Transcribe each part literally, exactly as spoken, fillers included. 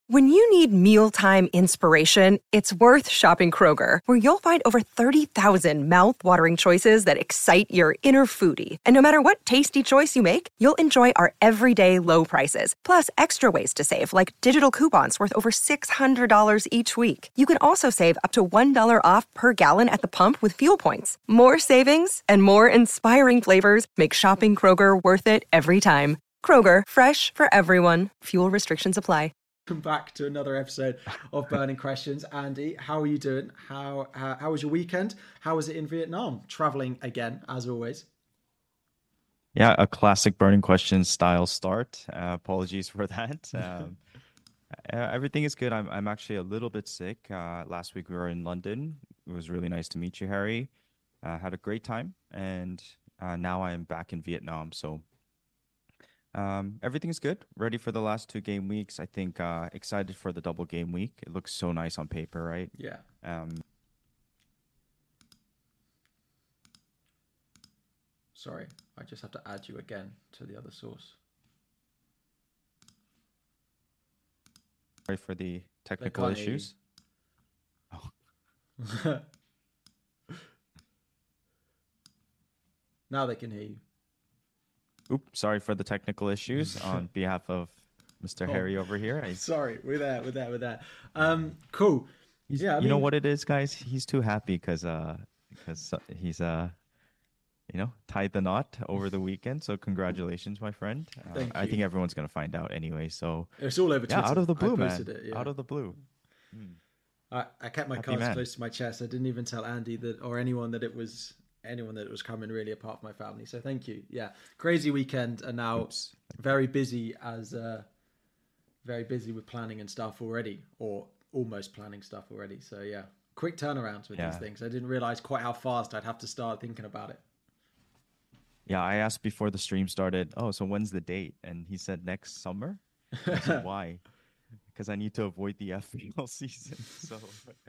When you need mealtime inspiration, it's worth shopping Kroger, where you'll find over thirty thousand mouth-watering choices that excite your inner foodie. And no matter what tasty choice you make, you'll enjoy our everyday low prices, plus extra ways to save, like digital coupons worth over six hundred dollars each week. You can also save up to one dollar off per gallon at the pump with fuel points. More savings and more inspiring flavors make shopping Kroger worth it every time. Kroger, fresh for everyone. Fuel restrictions apply. Welcome back to another episode of Burning Questions. Andy, how are you doing? How, how how was your weekend? How was it in Vietnam? Traveling again, as always. Yeah, a classic Burning Questions style start. Uh, apologies for that. Um, uh, everything is good. I'm I'm actually a little bit sick. Uh, last week we were in London. It was really nice to meet you, Harry. Uh, had a great time, and uh, now I am back in Vietnam. So. Um, everything's good. Ready for the last two game weeks. I think uh, excited for the double game week. It looks so nice on paper, right? Yeah. Um, Sorry, I just have to add you again to the other source. sorry for the technical issues. Oh. Now they can hear you. Oops, sorry for the technical issues on behalf of Mister Oh. Harry over here. I, Sorry, we're there, we're there, we're there. Um, cool. he's- Yeah, I you know mean- what it is, guys? He's too happy because uh, because he's uh, you know, tied the knot over the weekend. So congratulations, my friend. Uh, Thank I you. think everyone's gonna find out anyway. So It's all over yeah, Twitter. out of the I blue, man. posted it, yeah. Out of the blue. I, I kept my Happy cards man. close to my chest. I didn't even tell Andy that or anyone that it was anyone that it was coming really apart from my family. So thank you. Yeah, crazy weekend, and now Oops. very busy as uh, very busy with planning and stuff already, or almost planning stuff already. So yeah, quick turnarounds with Yeah. these things. I didn't realize quite how fast I'd have to start thinking about it. Yeah, I asked before the stream started, oh, so when's the date? And he said next summer. I said, why? Because I need to avoid the F P L season. So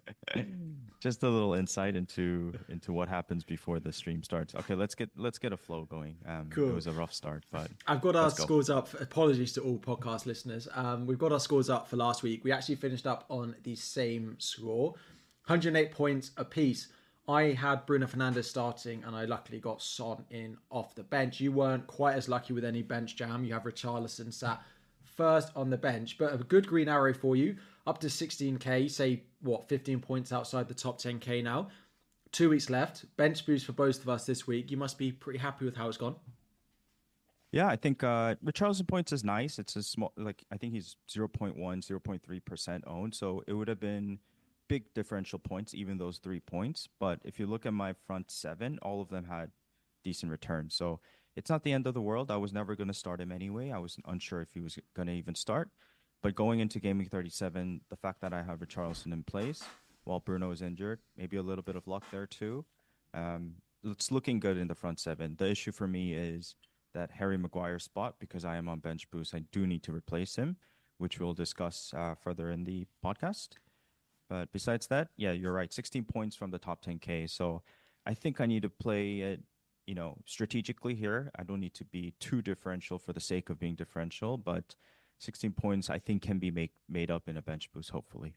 just a little insight into into what happens before the stream starts. Okay, let's get let's get a flow going. Um, Cool. It was a rough start, but I've got our Let's go. scores up. Apologies to all podcast listeners. Um, we've got our scores up for last week. We actually finished up on the same score, one hundred eight points apiece. I had Bruno Fernandes starting, and I luckily got Son in off the bench. You weren't quite as lucky with any bench jam. You have Richarlison sat first on the bench, but a good green arrow for you, up to sixteen K, say, what, fifteen points outside the top ten K now. Two weeks left. Bench boost for both of us this week. You must be pretty happy with how it's gone. yeah, I think uh, Richarlison points is nice. It's a small, like I think he's zero point one, zero point three percent owned, so it would have been big differential points, even those three points. But if you look at my front seven, all of them had decent returns. So it's not the end of the world. I was never going to start him anyway. I was unsure if he was going to even start. But going into Game Week thirty-seven, the fact that I have Richarlison in place while Bruno is injured, maybe a little bit of luck there too. Um, it's looking good in the front seven. The issue for me is that Harry Maguire spot, because I am on bench boost, I do need to replace him, which we'll discuss uh, further in the podcast. But besides that, yeah, you're right. sixteen points from the top ten K. So I think I need to play it, you know, strategically here. I don't need to be too differential for the sake of being differential, but sixteen points I think can be make, made up in a bench boost, hopefully.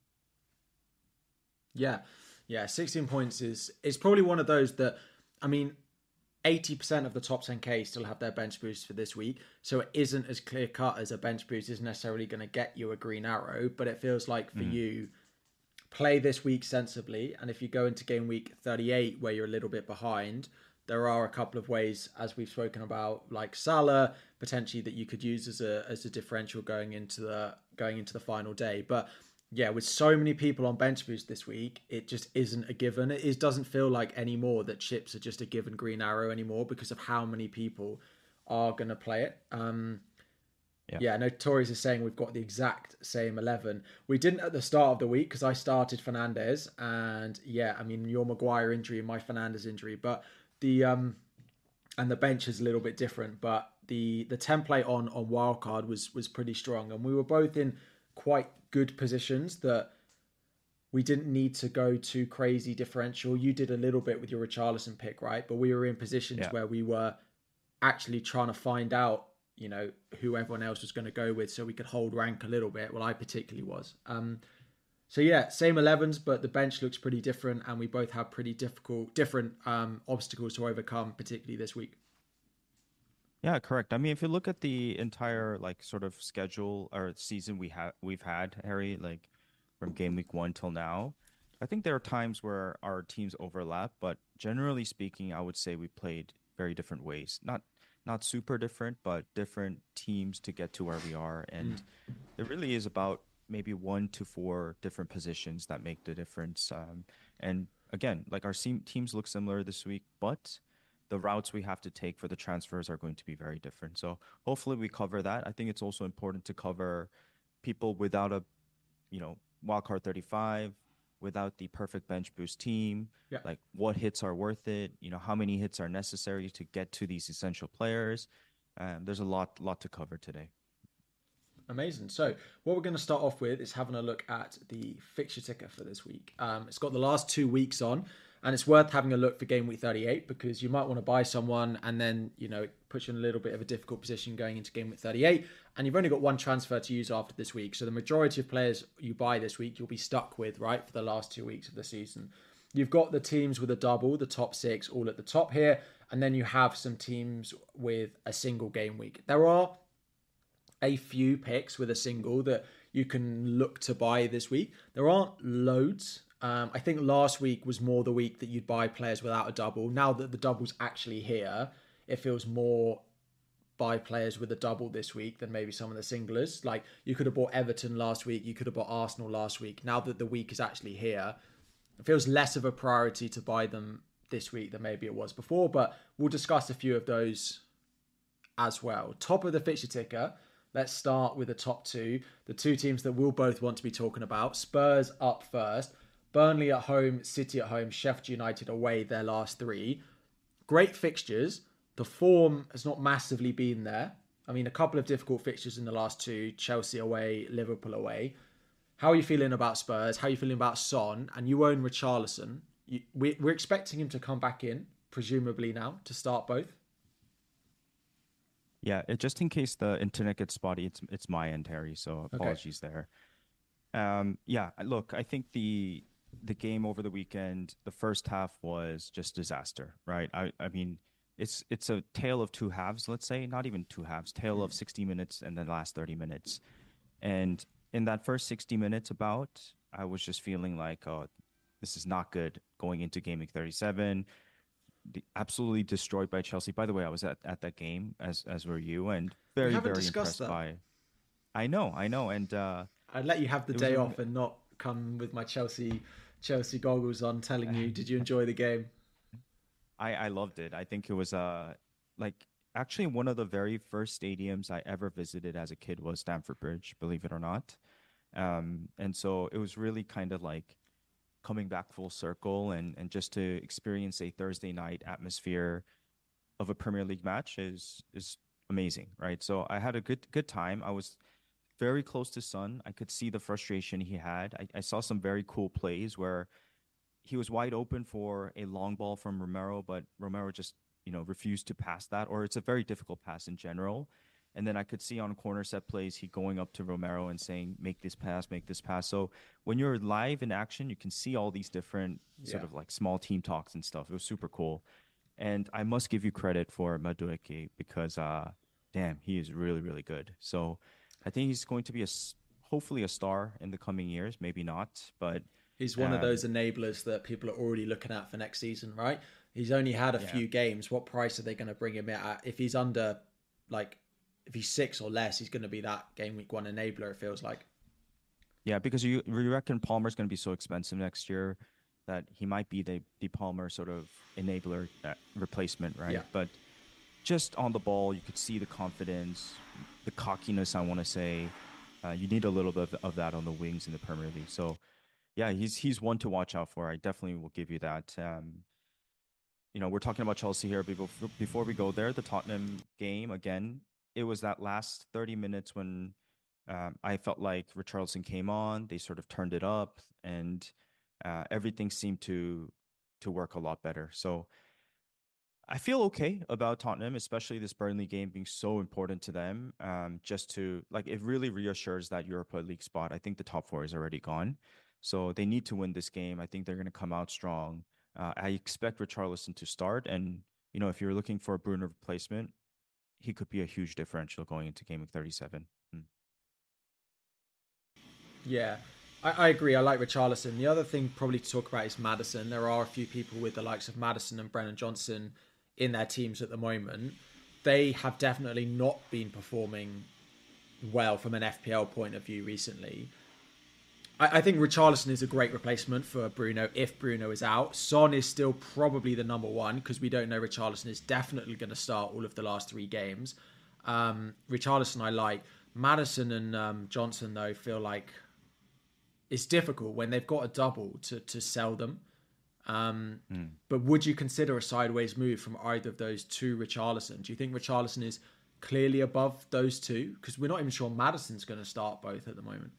Yeah, yeah, sixteen points is is probably one of those that, I mean, eighty percent of the top ten K still have their bench boost for this week, so it isn't as clear cut as a bench boost is necessarily going to get you a green arrow, but it feels like for Mm. you, play this week sensibly, and if you go into game week thirty-eight where you're a little bit behind, there are a couple of ways, as we've spoken about, like Salah potentially, that you could use as a as a differential going into the going into the final day. But yeah, with so many people on bench boost this week, it just isn't a given. It is, doesn't feel like anymore that chips are just a given green arrow anymore because of how many people are going to play it. Um, Yeah. yeah, no, Torres is saying we've got the exact same eleven. We didn't at the start of the week because I started Fernandes, and yeah, I mean, your Maguire injury and my Fernandes injury, but the um and the bench is a little bit different, but the the template on on wildcard was was pretty strong, and we were both in quite good positions that we didn't need to go too crazy differential. You did a little bit with your Richarlison pick, right? But we were in positions Yeah. where we were actually trying to find out, you know, who everyone else was going to go with so we could hold rank a little bit. Well, I particularly was. Um, so yeah, same elevens, but the bench looks pretty different, and we both have pretty difficult, different um, obstacles to overcome, particularly this week. Yeah, correct. I mean, if you look at the entire like sort of schedule or season we have we've had, Harry, like from game week one till now, I think there are times where our teams overlap, but generally speaking, I would say we played very different ways. Not not super different, but different teams to get to where we are. And mm. it really is about maybe one to four different positions that make the difference. Um, and again, like our team, teams look similar this week, but the routes we have to take for the transfers are going to be very different. So hopefully we cover that. I think it's also important to cover people without a, you know, wildcard thirty-five, without the perfect bench boost team, yeah. like what hits are worth it, you know, how many hits are necessary to get to these essential players. Um, there's a lot, lot to cover today. Amazing. So what we're going to start off with is having a look at the fixture ticker for this week. Um, it's got the last two weeks on, and it's worth having a look for game week thirty-eight because you might want to buy someone and then, you know, it puts you in a little bit of a difficult position going into game week thirty-eight. And you've only got one transfer to use after this week. So the majority of players you buy this week, you'll be stuck with, right, for the last two weeks of the season. You've got the teams with a double, the top six, all at the top here. And then you have some teams with a single game week. There are a few picks with a single that you can look to buy this week. There aren't loads. Um, I think last week was more the week that you'd buy players without a double. Now that the double's actually here, it feels more buy players with a double this week than maybe some of the singlers. Like you could have bought Everton last week, you could have bought Arsenal last week. Now that the week is actually here, it feels less of a priority to buy them this week than maybe it was before, but we'll discuss a few of those as well. Top of the fixture ticker, let's start with the top two. The two teams that we'll both want to be talking about. Spurs up first. Burnley at home, City at home, Sheffield United away their last three. Great fixtures. The form has not massively been there. I mean, a couple of difficult fixtures in the last two. Chelsea away, Liverpool away. How are you feeling about Spurs? How are you feeling about Son? And you own Richarlison. You, we, we're expecting him to come back in, presumably now, to start both. Yeah, it, just in case the internet gets spotty, it's it's my end, Harry. So apologies okay. there. Um, yeah, look, I think the the game over the weekend, the first half was just disaster, right? I, I mean, it's it's a tale of two halves, let's say, not even two halves, tale mm. of sixty minutes and then the last thirty minutes. And in that first sixty minutes about, I was just feeling like, oh, this is not good going into game week thirty-seven. Absolutely destroyed by Chelsea. By the way, I was at, at that game, as as were you, and very, very impressed that. by... I know, I know, and... Uh, I'd let you have the day off and not come with my Chelsea Chelsea goggles on telling you, did you enjoy the game? I, I loved it. I think it was uh like actually one of the very first stadiums I ever visited as a kid was Stamford Bridge, believe it or not. Um, and so it was really kind of like coming back full circle and, and just to experience a Thursday night atmosphere of a Premier League match is is amazing, right? So I had a good good time. I was very close to Son. I could see the frustration he had. I, I saw some very cool plays where he was wide open for a long ball from Romero, but Romero just, you know, refused to pass that, or it's a very difficult pass in general. And then I could see on corner set plays, he going up to Romero and saying, make this pass, make this pass. So when you're live in action, you can see all these different yeah. sort of like small team talks and stuff. It was super cool. And I must give you credit for Madueke because, uh, damn, he is really, really good. So I think he's going to be a, hopefully a star in the coming years. Maybe not, but... He's one um, of those enablers that people are already looking at for next season, right? He's only had a yeah. few games. What price are they going to bring him at? If he's under, like... If he's six or less, he's going to be that game week one enabler, it feels like. Yeah, because you, you reckon Palmer's going to be so expensive next year that he might be the, the Palmer sort of enabler uh, replacement, right? Yeah. But just on the ball, you could see the confidence, the cockiness, I want to say. Uh, you need a little bit of, of that on the wings in the Premier League. So, yeah, he's he's one to watch out for. I definitely will give you that. Um, you know, we're talking about Chelsea here. Before, before we go there, the Tottenham game, again, it was that last thirty minutes when um, I felt like Richarlison came on. They sort of turned it up, and uh, everything seemed to to work a lot better. So I feel okay about Tottenham, especially this Burnley game being so important to them. Um, just to like, it really reassures that Europa League spot. I think the top four is already gone, so they need to win this game. I think they're going to come out strong. Uh, I expect Richarlison to start, and you know, if you're looking for a Bruno replacement, he could be a huge differential going into game week thirty-seven. Mm. Yeah, I, I agree. I like Richarlison. The other thing probably to talk about is Maddison. There are a few people with the likes of Maddison and Brennan Johnson in their teams at the moment. They have definitely not been performing well from an F P L point of view recently. I, I think Richarlison is a great replacement for Bruno if Bruno is out. Son is still probably the number one because we don't know Richarlison is definitely going to start all of the last three games. Um, Richarlison I like. Maddison and um, Johnson, though, feel like it's difficult when they've got a double to, to sell them. Um, mm. But would you consider a sideways move from either of those to Richarlison? Do you think Richarlison is clearly above those two? Because we're not even sure Maddison's going to start both at the moment.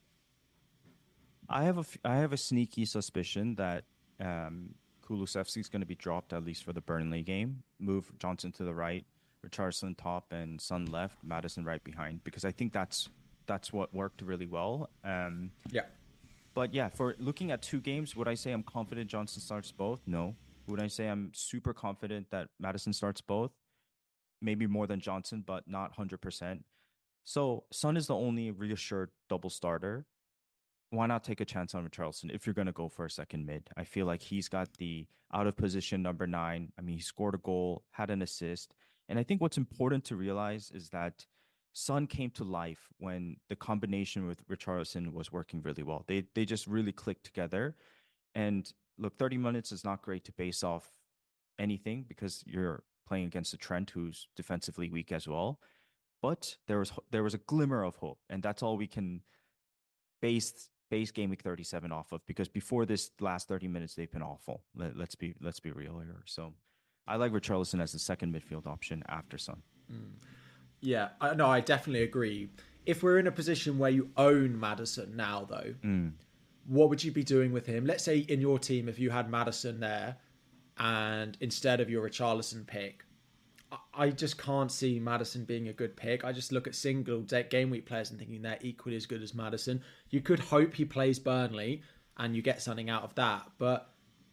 I have a, I have a sneaky suspicion that um, Kulusevski is going to be dropped, at least for the Burnley game. Move Johnson to the right, Richarlison top, and Son left, Maddison right behind, because I think that's that's what worked really well. Um, yeah. But yeah, for looking at two games, would I say I'm confident Johnson starts both? No. Would I say I'm super confident that Maddison starts both? Maybe more than Johnson, but not one hundred percent. So Son is the only reassured double starter. Why not take a chance on Richarlison if you're going to go for a second mid? I feel like he's got the out of position number nine. I mean, he scored a goal, had an assist. And I think what's important to realize is that Son came to life when the combination with Richarlison was working really well. They they just really clicked together. And look, thirty minutes is not great to base off anything because you're playing against a Trent who's defensively weak as well. But there was there was a glimmer of hope, and that's all we can base base game week thirty-seven off of, because before this last thirty minutes they've been awful. Let, let's be let's be real here. So I like Richarlison as the second midfield option after Son. Mm. Yeah, I, no, I definitely agree. If we're in a position where you own Maddison now, though, mm. what would you be doing with him? Let's say in your team, if you had Maddison there and instead of your Richarlison pick, I, I just can't see Maddison being a good pick. I just look at single game week players and thinking they're equally as good as Maddison. You could hope he plays Burnley and you get something out of that, but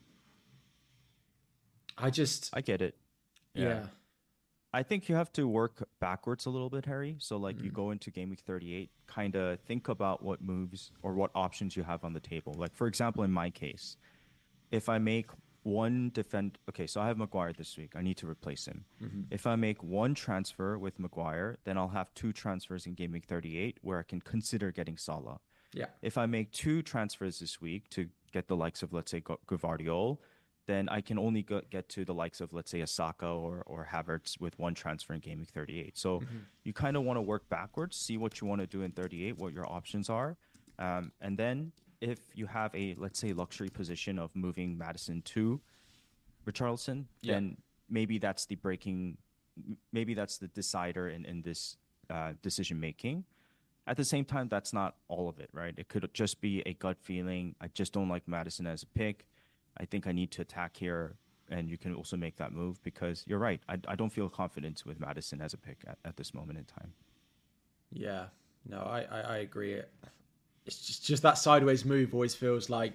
I just... I get it. Yeah. yeah. I think you have to work backwards a little bit, Harry. So like mm. you go into game week thirty-eight, kind of think about what moves or what options you have on the table. Like, for example, in my case, if I make one defend, okay, so I have Maguire this week. I need to replace him. Mm-hmm. If I make one transfer with Maguire, then I'll have two transfers in game week thirty-eight where I can consider getting Salah. Yeah. If I make two transfers this week to get the likes of, let's say, Gvardiol, then I can only go, get to the likes of, let's say, a Saka or, or Havertz with one transfer in game week thirty-eight. So mm-hmm. you kind of want to work backwards, see what you want to do in thirty-eight, what your options are. Um, and then if you have a, let's say, luxury position of moving Maddison to Richarlison, yeah. then maybe that's the breaking, maybe that's the decider in, in this uh, decision-making. At the same time, that's not all of it, right? It could just be a gut feeling. I just don't like Maddison as a pick. I think I need to attack here, and you can also make that move because you're right. I, I don't feel confident with Maddison as a pick at, at this moment in time. Yeah, no, I, I, I agree. It's just, just that sideways move always feels like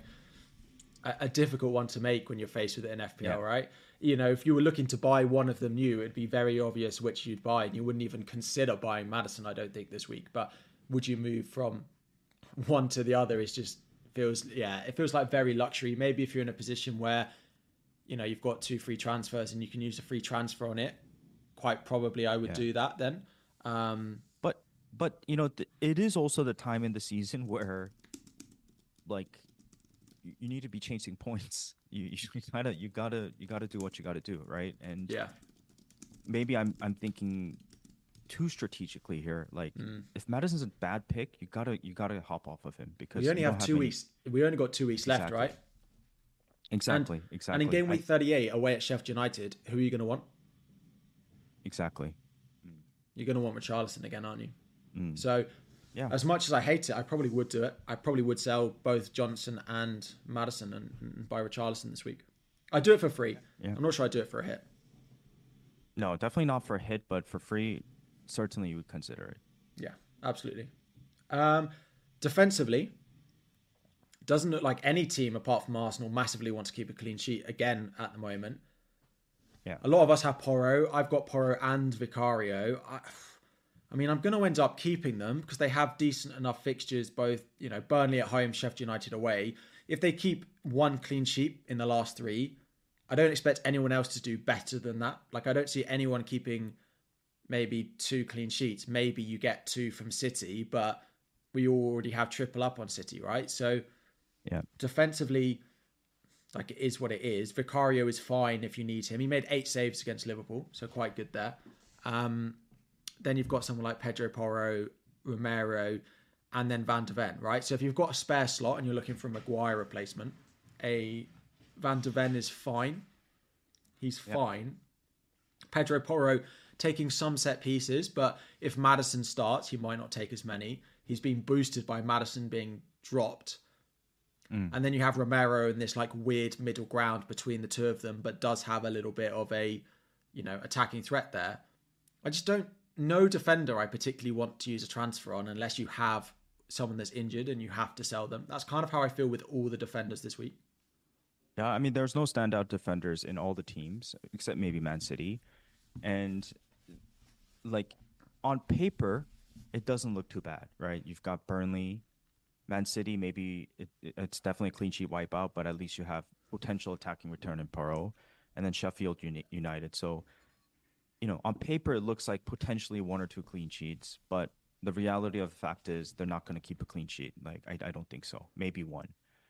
a, a difficult one to make when you're faced with it in F P L, yeah. right? You know, if you were looking to buy one of them new, it'd be very obvious which you'd buy, and you wouldn't even consider buying Maddison, I don't think, this week. But would you move from one to the other is just... feels yeah it feels like very luxury. Maybe if you're in a position where, you know, you've got two free transfers and you can use a free transfer on it, quite probably I would yeah. do that then. Um but but you know, th- it is also the time in the season where like you, you need to be chasing points. You you gotta you gotta you gotta do what you gotta do, right? And yeah maybe I'm I'm thinking too strategically here. Like mm. if Maddison's a bad pick, you gotta you gotta hop off of him because we only have two have weeks. We only got two weeks exactly. left, right? Exactly, and, exactly. And in game week I... thirty-eight, away at Sheffield United, who are you going to want? Exactly. You're going to want Richarlison again, aren't you? Mm. So, yeah. As much as I hate it, I probably would do it. I probably would sell both Johnson and Maddison and, and buy Richarlison this week. I'd do it for free. Yeah. I'm not sure I'd do it for a hit. No, definitely not for a hit, but for free, certainly you would consider it. Yeah, absolutely. Um, defensively, doesn't look like any team apart from Arsenal massively wants to keep a clean sheet again at the moment. Yeah. A lot of us have Porro. I've got Porro and Vicario. I, I mean, I'm going to end up keeping them because they have decent enough fixtures, both, you know, Burnley at home, Sheffield United away. If they keep one clean sheet in the last three, I don't expect anyone else to do better than that. Like, I don't see anyone keeping maybe two clean sheets. Maybe you get two from City, but we already have triple up on City, right? So yeah, defensively, like, it is what it is. Vicario is fine if you need him. He made eight saves against Liverpool, so quite good there. Um, then you've got someone like Pedro Porro, Romero, and then Van de Ven, right? So if you've got a spare slot and you're looking for a Maguire replacement, a Van de Ven is fine. He's Yep. fine. Pedro Porro taking some set pieces, but if Maddison starts, he might not take as many. He's been boosted by Maddison being dropped. Mm. And then you have Romero in this like weird middle ground between the two of them, but does have a little bit of a, you know, attacking threat there. I just don't, no defender I particularly want to use a transfer on unless you have someone that's injured and you have to sell them. That's kind of how I feel with all the defenders this week. Yeah, I mean, there's no standout defenders in all the teams except maybe Man City. And like on paper, it doesn't look too bad, right? You've got Burnley, Man City, maybe it, it's definitely a clean sheet wipeout, but at least you have potential attacking return in Porro, and then Sheffield Uni- United. So, you know, on paper, it looks like potentially one or two clean sheets, but the reality of the fact is they're not going to keep a clean sheet. Like, I, I don't think so. Maybe one.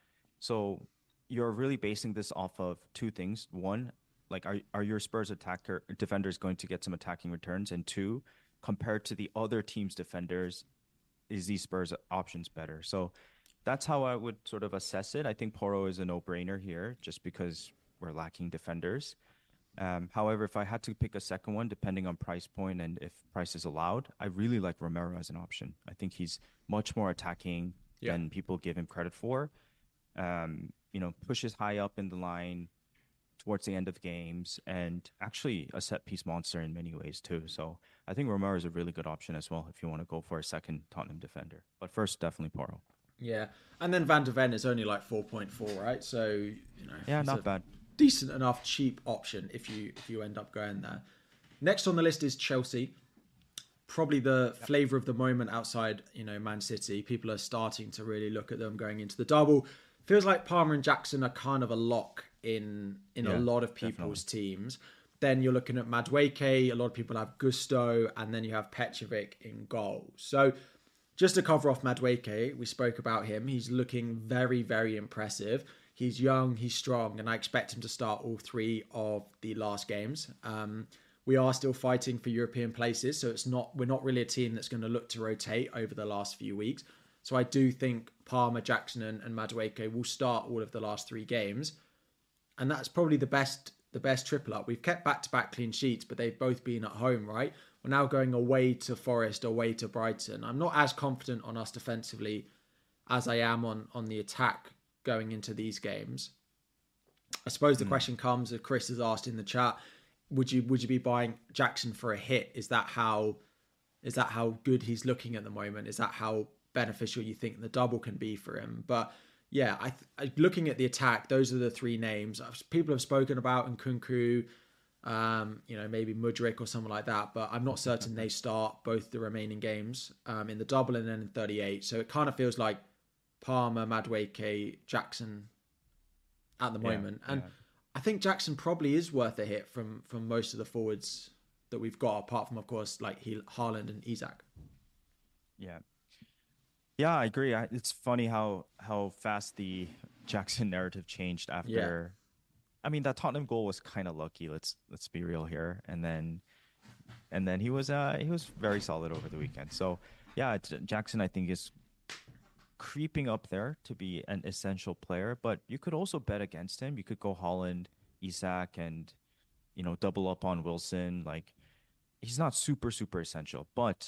So you're really basing this off of two things. One, like, are are your Spurs attacker defenders going to get some attacking returns? And two, compared to the other team's defenders, is these Spurs options better? So that's how I would sort of assess it. I think Porro is a no-brainer here just because we're lacking defenders. Um, however, if I had to pick a second one, depending on price point and if price is allowed, I really like Romero as an option. I think he's much more attacking yeah. than people give him credit for. Um, you know, pushes high up in the line towards the end of games, and actually a set-piece monster in many ways too. So I think Romero is a really good option as well if you want to go for a second Tottenham defender. But first, definitely Porro. Yeah, and then Van de Ven is only like four point four, right? So, you know, yeah, not bad. Decent enough cheap option if you if you end up going there. Next on the list is Chelsea. Probably the yep. flavour of the moment outside, you know, Man City. People are starting to really look at them going into the double. Feels like Palmer and Jackson are kind of a lock in in yeah, a lot of people's definitely. teams. Then you're looking at Madueke. A lot of people have Gusto, and then you have Petrovic in goal. So just to cover off Madueke, we spoke about him. He's looking very, very impressive. He's young, he's strong, and I expect him to start all three of the last games. Um, we are still fighting for European places, so it's not we're not really a team that's going to look to rotate over the last few weeks. So I do think Palmer, Jackson, and, and Madueke will start all of the last three games, and that's probably the best the best triple up. We've kept back-to-back clean sheets, but they've both been at home, right? We're now going away to Forest, away to Brighton. I'm not as confident on us defensively as I am on on the attack going into these games. I suppose the mm. question comes, as Chris has asked in the chat, would you would you be buying Jackson for a hit? Is that how is that how good he's looking at the moment? Is that how beneficial you think the double can be for him? But yeah, I, I looking at the attack, those are the three names people have spoken about, and Nkunku, um, you know, maybe Mudryk or someone like that, but I'm not certain they start both the remaining games um, in the double and then in thirty-eight. So it kind of feels like Palmer, Madueke, Jackson at the moment. Yeah, and yeah. I think Jackson probably is worth a hit from from most of the forwards that we've got, apart from, of course, like Haaland and Isak. Yeah. Yeah, I agree. I, it's funny how how fast the Jackson narrative changed after. Yeah. I mean, that Tottenham goal was kind of lucky. Let's let's be real here. And then and then he was uh he was very solid over the weekend. So yeah, Jackson I think is creeping up there to be an essential player, but you could also bet against him. You could go Haaland, Isak, and you know double up on Wilson. Like, he's not super super essential, but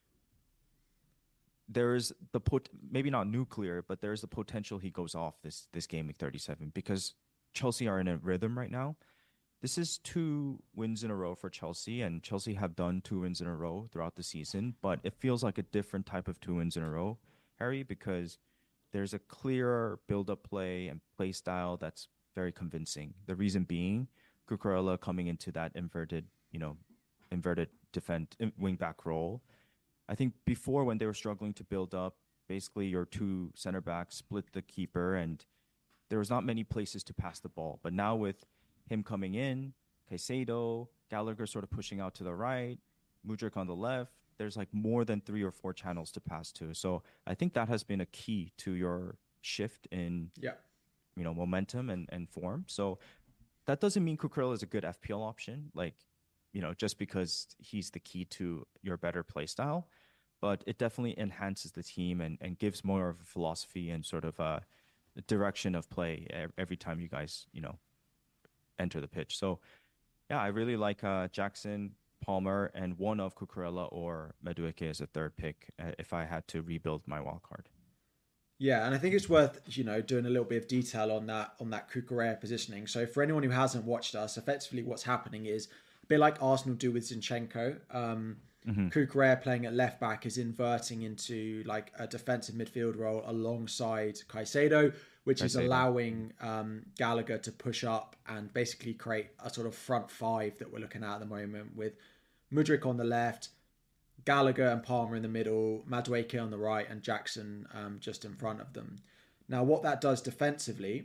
there's the pot maybe not nuclear, but there's the potential he goes off this this game week thirty-seven because Chelsea are in a rhythm right now. this is two wins in a row for Chelsea, and Chelsea have done two wins in a row throughout the season, but it feels like a different type of two wins in a row, Harry, because there's a clearer build-up play and play style that's very convincing. The reason being, Cucurella coming into that inverted, you know, inverted defend wing back role. I think before, when they were struggling to build up, basically your two center backs split the keeper, and there was not many places to pass the ball. But now with him coming in, Caicedo, Gallagher sort of pushing out to the right, Mudryk on the left, there's like more than three or four channels to pass to. So I think that has been a key to your shift in, yeah. you know, momentum and, and form. So that doesn't mean Cucurella is a good F P L option, like, you know, just because he's the key to your better play style. But it definitely enhances the team and, and gives more of a philosophy and sort of a direction of play every time you guys, you know, enter the pitch. So, yeah, I really like uh, Jackson, Palmer, and one of Cucurella or Madueke as a third pick uh, if I had to rebuild my wild card. Yeah, and I think it's worth, you know, doing a little bit of detail on that on that Cucurella positioning. So for anyone who hasn't watched us, effectively what's happening is a bit like Arsenal do with Zinchenko. Um, mm-hmm. Cucurella playing at left back is inverting into like a defensive midfield role alongside Caicedo, which Caicedo. is allowing um, Gallagher to push up and basically create a sort of front five that we're looking at at the moment, with Mudryk on the left, Gallagher and Palmer in the middle, Madueke on the right, and Jackson um, just in front of them. Now, what that does defensively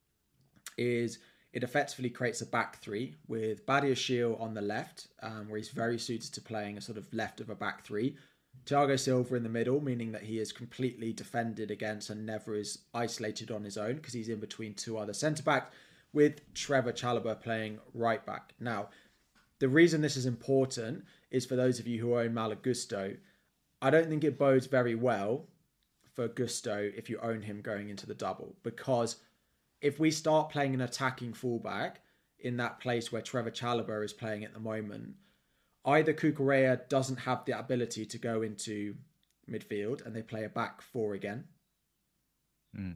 is it effectively creates a back three with Badiashile on the left, um, where he's very suited to playing a sort of left of a back three. Thiago Silva in the middle, meaning that he is completely defended against and never is isolated on his own because he's in between two other centre-backs, with Trevor Chalobah playing right back. Now, the reason this is important is for those of you who own Malo Gusto. I don't think it bodes very well for Gusto if you own him going into the double, because if we start playing an attacking fullback in that place where Trevor Chalobah is playing at the moment, either Cucurella doesn't have the ability to go into midfield and they play a back four again, mm.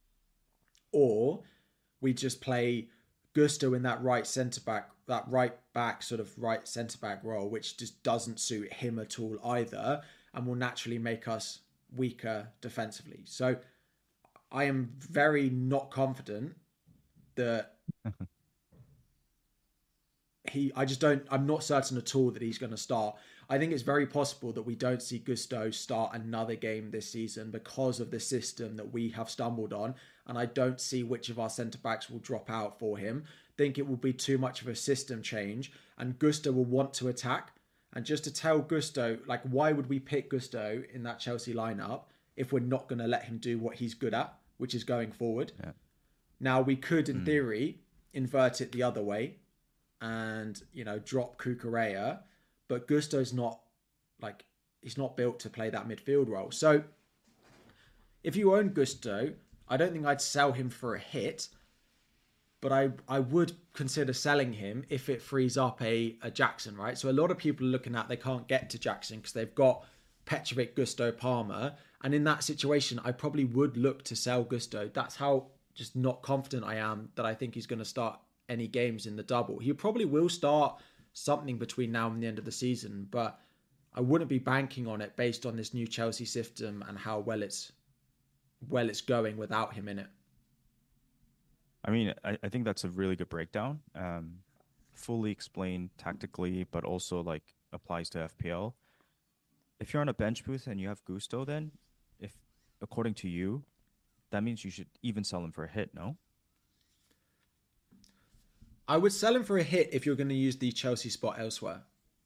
or we just play Gusto in that right centre back, that right back sort of right centre back role, which just doesn't suit him at all either, and will naturally make us weaker defensively. So I am very not confident that he, I just don't, I'm not certain at all that he's going to start. I think it's very possible that we don't see Gusto start another game this season because of the system that we have stumbled on. And I don't see which of our centre-backs will drop out for him. Think it will be too much of a system change, and Gusto will want to attack. And just to tell Gusto, like, why would we pick Gusto in that Chelsea lineup if we're not going to let him do what he's good at, which is going forward? Yeah. Now, we could, in mm. theory, invert it the other way and, you know, drop Cucurella, but Gusto's not, like, he's not built to play that midfield role. So if you own Gusto, I don't think I'd sell him for a hit, but I, I would consider selling him if it frees up a, a Jackson, right? So a lot of people are looking at, they can't get to Jackson because they've got Petrovic, Gusto, Palmer. And in that situation, I probably would look to sell Gusto. That's how just not confident I am that I think he's going to start any games in the double. He probably will start something between now and the end of the season, but I wouldn't be banking on it based on this new Chelsea system and how well it's well it's going without him in it. I mean, I, I think that's a really good breakdown. Um, fully explained tactically, but also like applies to F P L. If you're on a bench booth and you have Gusto, then if according to you, that means you should even sell him for a hit, no? I would sell him for a hit if you're going to use the Chelsea spot elsewhere.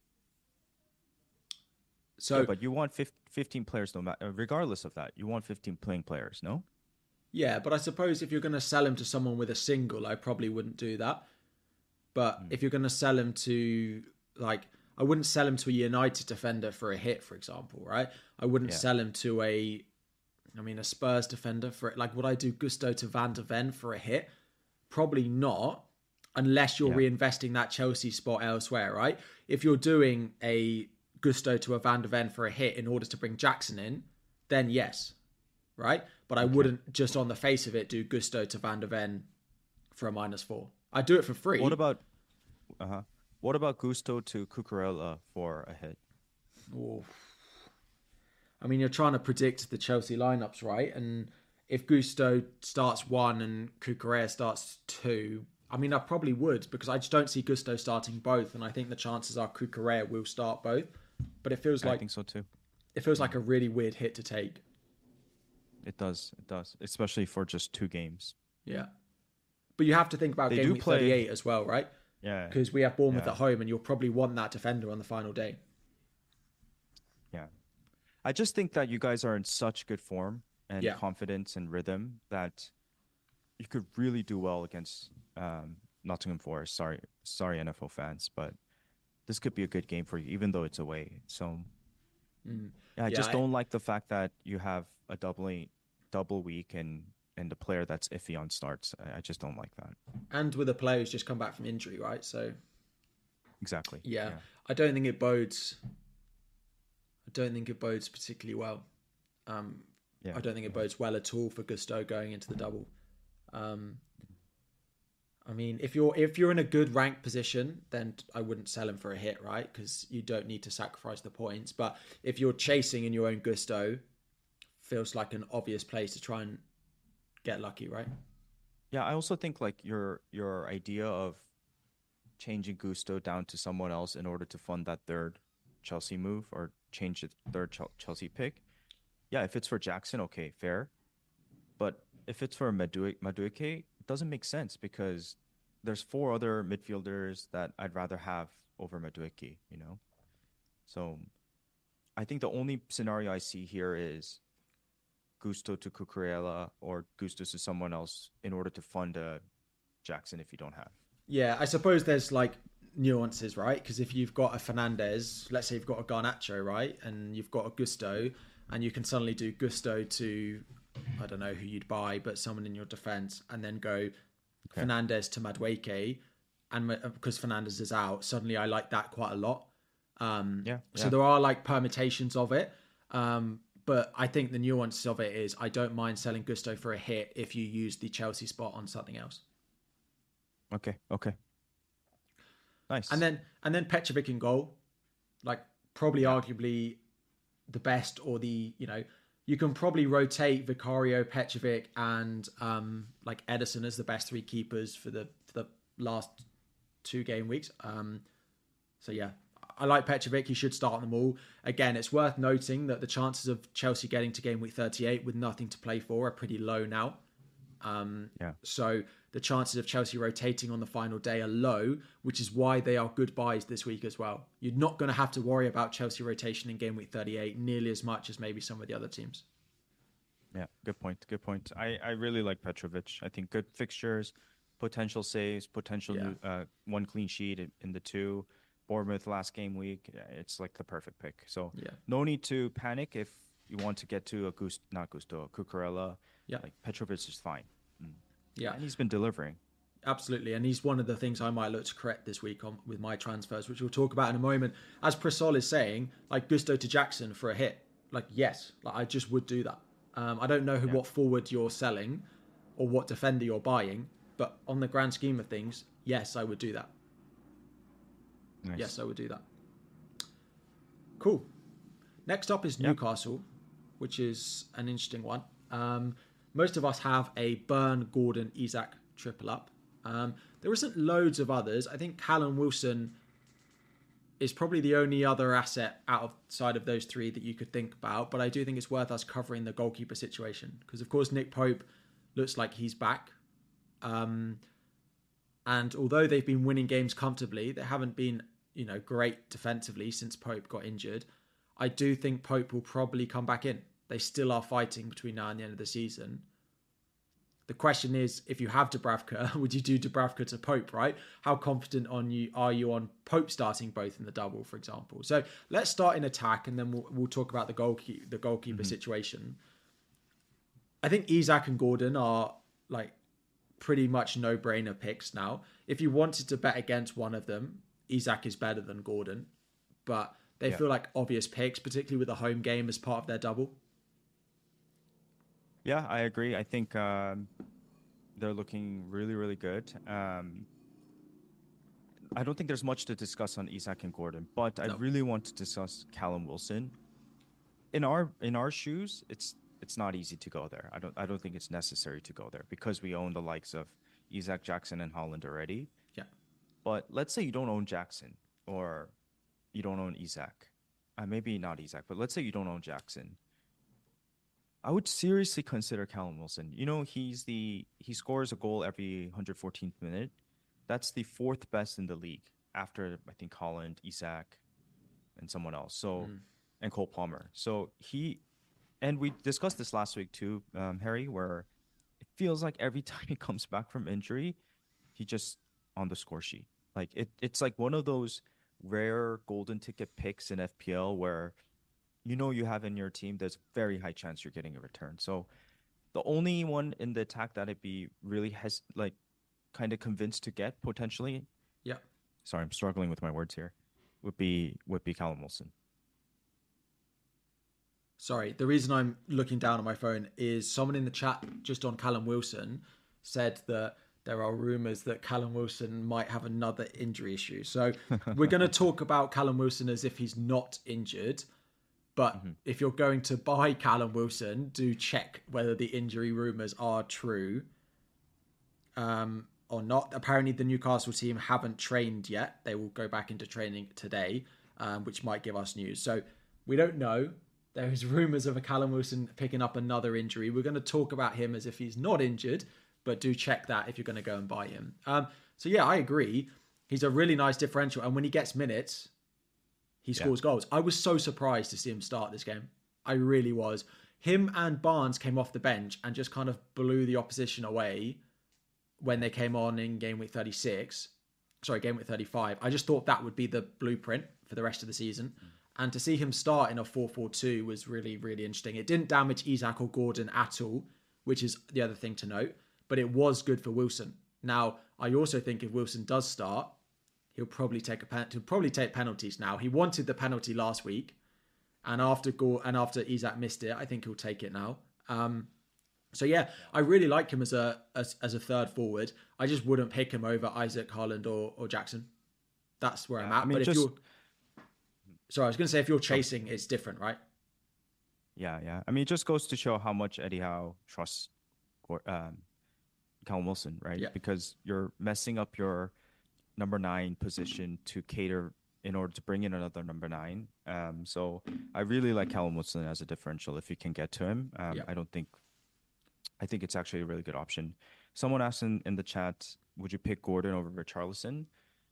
So, yeah, but you want fifteen players, no matter, regardless of that. You want fifteen playing players, no? Yeah, but I suppose if you're going to sell him to someone with a single, I probably wouldn't do that. But mm. if you're going to sell him to, like, I wouldn't sell him to a United defender for a hit, for example, right? I wouldn't yeah. sell him to a, I mean, a Spurs defender for it. Like, would I do Gusto to Van de Ven for a hit? Probably not, unless you're yeah. reinvesting that Chelsea spot elsewhere, right? If you're doing a Gusto to a Van de Ven for a hit in order to bring Jackson in, then yes, right? But I okay. wouldn't just on the face of it do Gusto to Van de Ven for a minus four. I'd do it for free. What about Uh-huh. What about Gusto to Cucurella for a hit? Oh. I mean, you're trying to predict the Chelsea lineups, right? And if Gusto starts one and Cucurella starts two, I mean, I probably would because I just don't see Gusto starting both, and I think the chances are Cucurella will start both. But it feels like I think so too. It feels like a really weird hit to take. It does. It does, especially for just two games. Yeah, but you have to think about They game do week play- thirty-eight as well, right? Yeah. Because we have Bournemouth Yeah. at home, and you'll probably want that defender on the final day. Yeah. I just think that you guys are in such good form and Yeah. confidence and rhythm that you could really do well against um, Nottingham Forest. Sorry, sorry, N F L fans, but this could be a good game for you, even though it's away. So Mm. yeah, I Yeah, just I- don't like the fact that you have a doubling double week and and the player that's iffy on starts. I, I just don't like that. And with a player who's just come back from injury, right? So Exactly. yeah, I don't think it bodes. I don't think it bodes particularly well. Um, Yeah. I don't think it bodes well at all for Gusto going into the double. Um, I mean, if you're if you're in a good rank position, then I wouldn't sell him for a hit, right? Because you don't need to sacrifice the points. But if you're chasing in your own Gusto, feels like an obvious place to try and get lucky, right? Yeah, I also think like your your idea of changing Gusto down to someone else in order to fund that third Chelsea move or change the third Chel- Chelsea pick. Yeah, if it's for Jackson, okay, fair. But if it's for Madueke, Madueke, it doesn't make sense because there's four other midfielders that I'd rather have over Madueke, you know? So I think the only scenario I see here is Gusto to Cucurella or Gusto to someone else in order to fund a Jackson if you don't have. Yeah, I suppose there's like nuances, right? Because if you've got a Fernandez, let's say you've got a Garnacho, right? And you've got a Gusto, and you can suddenly do Gusto to, I don't know who you'd buy, but someone in your defense, and then go Okay. Fernandez to Madueke, and Ma- because Fernandez is out, suddenly I like that quite a lot. Um, Yeah, So yeah. there are like permutations of it. Um, but I think the nuance of it is I don't mind selling Gusto for a hit if you use the Chelsea spot on something else. Okay, okay. Nice. And then and then Petrovic in goal, like probably arguably the best or the, you know, you can probably rotate Vicario, Petrovic, and um, like Edison as the best three keepers for the for the last two game weeks. Um, so yeah, I like Petrovic. He should start them all. Again, it's worth noting that the chances of Chelsea getting to game week thirty-eight with nothing to play for are pretty low now. Um, Yeah. So the chances of Chelsea rotating on the final day are low, which is why they are good buys this week as well. You're not going to have to worry about Chelsea rotation in game week thirty-eight nearly as much as maybe some of the other teams. Yeah, good point. Good point. I, I really like Petrovic. I think good fixtures, potential saves, potential Yeah. new, uh, one clean sheet in, in the two. Bournemouth last game week. Yeah, it's like the perfect pick. So Yeah. no need to panic if you want to get to a Gusto, not Gusto, a Cucurella. Yeah. Like Petrovic is fine. Yeah. And he's been delivering. Absolutely, and he's one of the things I might look to correct this week on with my transfers, which we'll talk about in a moment. As Prisol is saying, like Gusto to Jackson for a hit, like yes, like I just would do that. Um, I don't know who, Yeah. what forward you're selling or what defender you're buying, but on the grand scheme of things, yes, I would do that. Nice. Yes, I would do that. Cool. Next up is Yep. Newcastle, which is an interesting one. Um, most of us have a Burn, Gordon, Isaac triple up. Um, there isn't loads of others. I think Callum Wilson is probably the only other asset outside of those three that you could think about. But I do think it's worth us covering the goalkeeper situation because, of course, Nick Pope looks like he's back. Um, and although they've been winning games comfortably, they haven't been, you know, great defensively since Pope got injured. I do think Pope will probably come back in. They still are fighting between now and the end of the season. The question is, if you have Dubravka, would you do Dubravka to Pope, right? How confident on you are you on Pope starting both in the double, for example? So let's start in attack, and then we'll, we'll talk about the goalkeeper, the goalkeeper Mm-hmm. situation. I think Isaac and Gordon are like pretty much no-brainer picks now. If you wanted to bet against one of them, Isaac is better than Gordon, but they Yeah. feel like obvious picks, particularly with the home game as part of their double. Yeah, I agree. I think um, they're looking really, really good. Um, I don't think there's much to discuss on Isak and Gordon, but I No. really want to discuss Callum Wilson. In our in our shoes, it's it's not easy to go there. I don't I don't think it's necessary to go there because we own the likes of Isak, Jackson, and Holland already. Yeah. But let's say you don't own Jackson or you don't own Isak. Uh, maybe not Isak, but let's say you don't own Jackson. I would seriously consider Callum Wilson. You know, he's the he scores a goal every one hundred fourteenth minute. That's the fourth best in the league after I think Holland, Isak, and someone else. So mm. and Cole Palmer. So he and we discussed this last week too, um, Harry, where it feels like every time he comes back from injury, he just on the score sheet. Like it, it's like one of those rare golden ticket picks in F P L where you know you have in your team, there's a very high chance you're getting a return. So the only one in the attack that I'd be really has like kind of convinced to get potentially. Yeah. Sorry, I'm struggling with my words here. Would be would be Callum Wilson. Sorry, the reason I'm looking down on my phone is someone in the chat just on Callum Wilson said that there are rumours that Callum Wilson might have another injury issue. So we're going to talk about Callum Wilson as if he's not injured. But mm-hmm. if you're going to buy Callum Wilson, do check whether the injury rumours are true um, or not. Apparently, the Newcastle team haven't trained yet. They will go back into training today, um, which might give us news. So we don't know. There is rumours of a Callum Wilson picking up another injury. We're going to talk about him as if he's not injured, but do check that if you're going to go and buy him. Um, so yeah, I agree. He's a really nice differential. And when he gets minutes, he scores yeah. goals. I was so surprised to see him start this game. I really was. Him and Barnes came off the bench and just kind of blew the opposition away when they came on in game week thirty-six. Sorry, game week thirty-five. I just thought that would be the blueprint for the rest of the season. Mm. And to see him start in a four four two was really, really interesting. It didn't damage Isak or Gordon at all, which is the other thing to note. But it was good for Wilson. Now, I also think if Wilson does start, he'll probably take a pen- he'll probably take penalties now. He wanted the penalty last week, and after Go- and after Isak missed it, I think he'll take it now. Um, so yeah, I really like him as a as, as a third forward. I just wouldn't pick him over Isak, Haaland, or or Jackson. That's where yeah, I'm at. I mean, but just... if you're sorry, I was going to say if you're chasing, it's different, right? Yeah, yeah. I mean, it just goes to show how much Eddie Howe trusts um, Callum Wilson, right? Yeah. Because you're messing up your number nine position to cater in order to bring in another number nine. Um, so I really like Callum Wilson as a differential if you can get to him. Um, yeah. I don't think, I think it's actually a really good option. Someone asked in, in the chat, would you pick Gordon over Richarlison?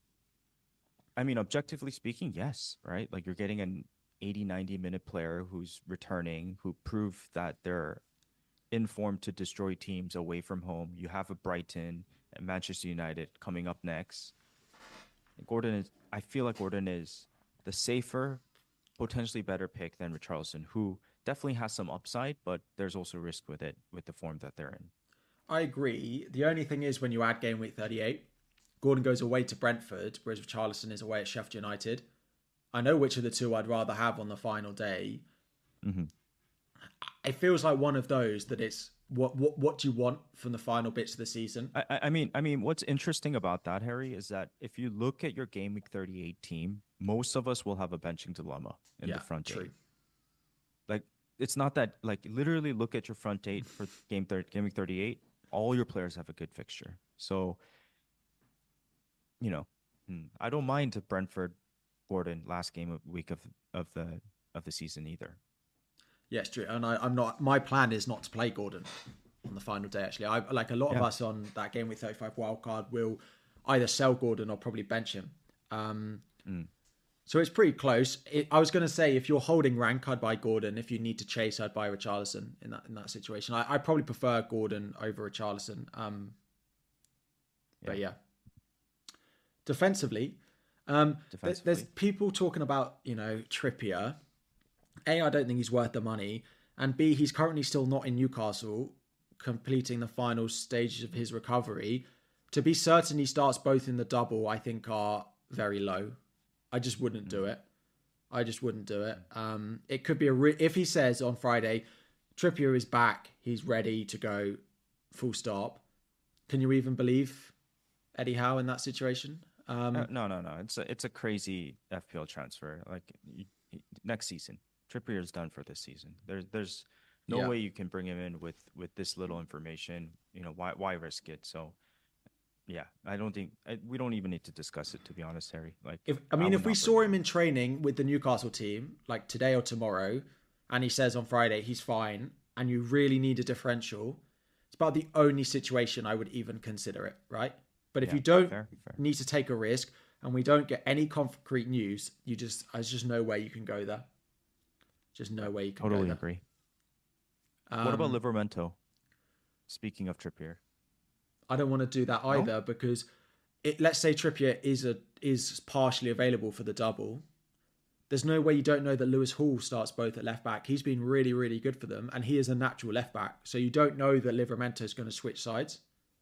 I mean, objectively speaking, yes, right? Like you're getting an eighty, ninety minute player who's returning, who proved that they're informed to destroy teams away from home. You have a Brighton and Manchester United coming up next. Gordon is, I feel like Gordon is the safer, potentially better pick than Richarlison, who definitely has some upside, but there's also risk with it, with the form that they're in. I agree. The only thing is when you add game week thirty-eight, Gordon goes away to Brentford, whereas Richarlison is away at Sheffield United. I know which of the two I'd rather have on the final day. Mm-hmm. It feels like one of those that it's what what what do you want from the final bits of the season? I, I mean, I mean, what's interesting about that, Harry, is that if you look at your game week thirty-eight team, most of us will have a benching dilemma in yeah, the front true. eight. Like it's not that like literally look at your front eight for game third game week thirty-eight. All your players have a good fixture, so you know, I don't mind Brentford, Gordon last game of week of of the of the season either. Yes, true. And I, I'm not. My plan is not to play Gordon on the final day. Actually, I like a lot yeah. of us on that game with thirty-five wildcard will either sell Gordon or probably bench him. Um, mm. So it's pretty close. It, I was going to say if you're holding rank, I'd buy Gordon. If you need to chase, I'd buy Richarlison in that in that situation. I, I probably prefer Gordon over Richarlison. Um, yeah. But yeah, defensively, um, defensively, there's people talking about you know Trippier. A, I don't think he's worth the money. And B, he's currently still not in Newcastle, completing the final stages of his recovery. To be certain he starts both in the double, I think are very low. I just wouldn't do it. I just wouldn't do it. Um, it could be a... Re- if he says on Friday, Trippier is back, he's ready to go, full stop. Can you even believe Eddie Howe in that situation? Um, Uh, no, no, no. It's a it's a crazy F P L transfer. Like y y- next season, Trippier's done for this season. There's there's no yeah. way you can bring him in with with this little information. You know why why risk it? So yeah, I don't think I, we don't even need to discuss it, to be honest, Harry. Like If I I mean, would if we not bring saw him him in. in training with the Newcastle team, like today or tomorrow, and he says on Friday he's fine, and you really need a differential, it's about the only situation I would even consider it, right? But if Yeah, you don't fair, fair. need to take a risk, and we don't get any concrete news, you just there's just no way you can go there. Just no way you can Totally go there. agree. Um, What about Livermento? Speaking of Trippier, I don't want to do that either because it. Let's say Trippier is a is partially available for the double. There's no way you don't know that Lewis Hall starts both at left back. He's been really, really good for them, and he is a natural left back. So you don't know that Livramento is going to switch sides.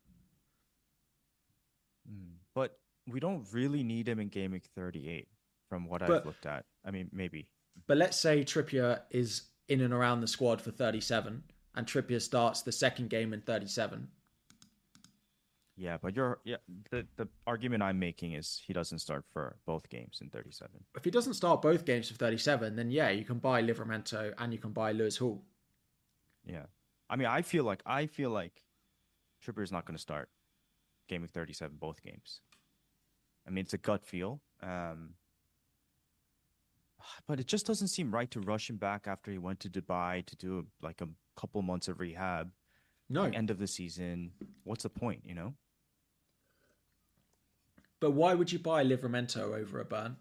but we don't really need him in game week thirty-eight, from what But- I've looked at. I mean, maybe. But let's say Trippier is in and around the squad for thirty-seven, and Trippier starts the second game in thirty-seven. Yeah, but you're yeah. The the argument I'm making is he doesn't start for both games in thirty-seven. If he doesn't start both games for thirty-seven, then yeah, you can buy Livramento and you can buy Lewis Hall. Yeah, I mean, I feel like I feel like Trippier's not going to start game week thirty-seven both games. I mean, it's a gut feel, um, but it just doesn't seem right to rush him back after he went to Dubai to do like a couple months of rehab. No, End of the season. What's the point? You know. but why would you buy Livramento over a Burn?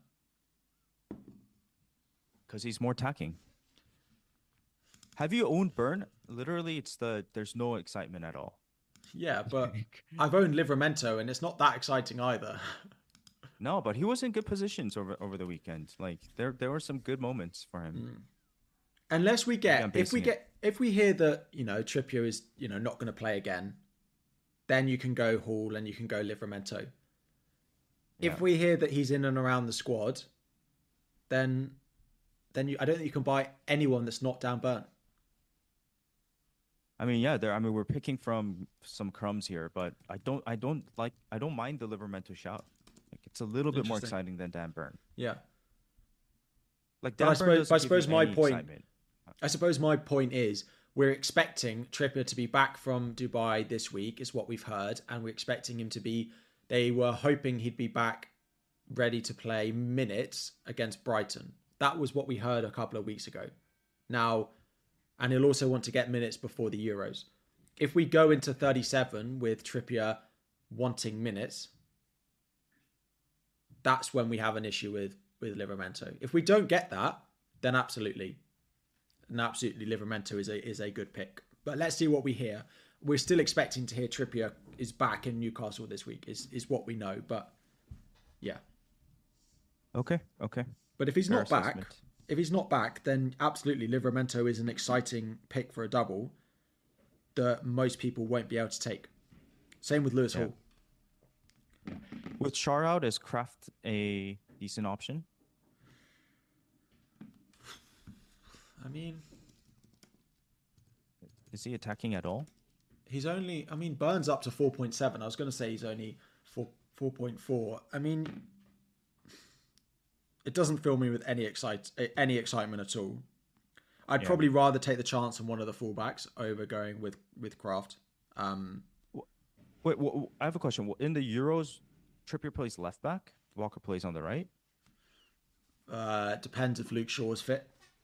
Because he's more attacking. Have you owned Burn? Literally, it's the there's no excitement at all. Yeah, but I've owned Livramento and it's not that exciting either. No, but he was in good positions over over the weekend. Like there there were some good moments for him. Unless we get, I'm if we basing it. get, if we hear that, you know, Trippier is, you know, not going to play again, then you can go Hall and you can go Livramento. Yeah. If we hear that he's in and around the squad, then, then you, I don't think you can buy anyone that's not down Burn. I mean, yeah, there. I mean, we're picking from some crumbs here, but I don't I don't like I don't mind the Livermento shout. Like it's a little bit more Interesting. exciting than Dan Burn. Yeah. Like But Dan I Burn suppose, doesn't but I give suppose you my any point, excitement. I suppose my point is we're expecting Trippier to be back from Dubai this week, is what we've heard, and we're expecting him to be. They were hoping he'd be back, ready to play minutes against Brighton. That was what we heard a couple of weeks ago. Now, and he'll also want to get minutes before the Euros. If we go into thirty-seven with Trippier wanting minutes, that's when we have an issue with with Livramento. If we don't get that, then absolutely, and absolutely, Livramento is a is a good pick. But let's see what we hear. We're still expecting to hear Trippier is back in Newcastle this week. Is is what we know. But yeah, Okay, okay. but if he's Fair not back, assessment. if he's not back, then absolutely, Livramento is an exciting pick for a double that most people won't be able to take. Same with Lewis Yeah. Hall. With Char out, is Kraft a decent option? I mean, Is he attacking at all? he's only, I mean, Burns up to four point seven. I was going to say he's only four, 4.4. I mean, it doesn't fill me with any excite any excitement at all. I'd Yeah. probably rather take the chance on one of the fullbacks over going with, with Kraft. Um, Wait, wh- wh- I have a question. In the Euros, Trippier plays left back. Walker plays on the right. uh, depends if Luke Shaw's fit.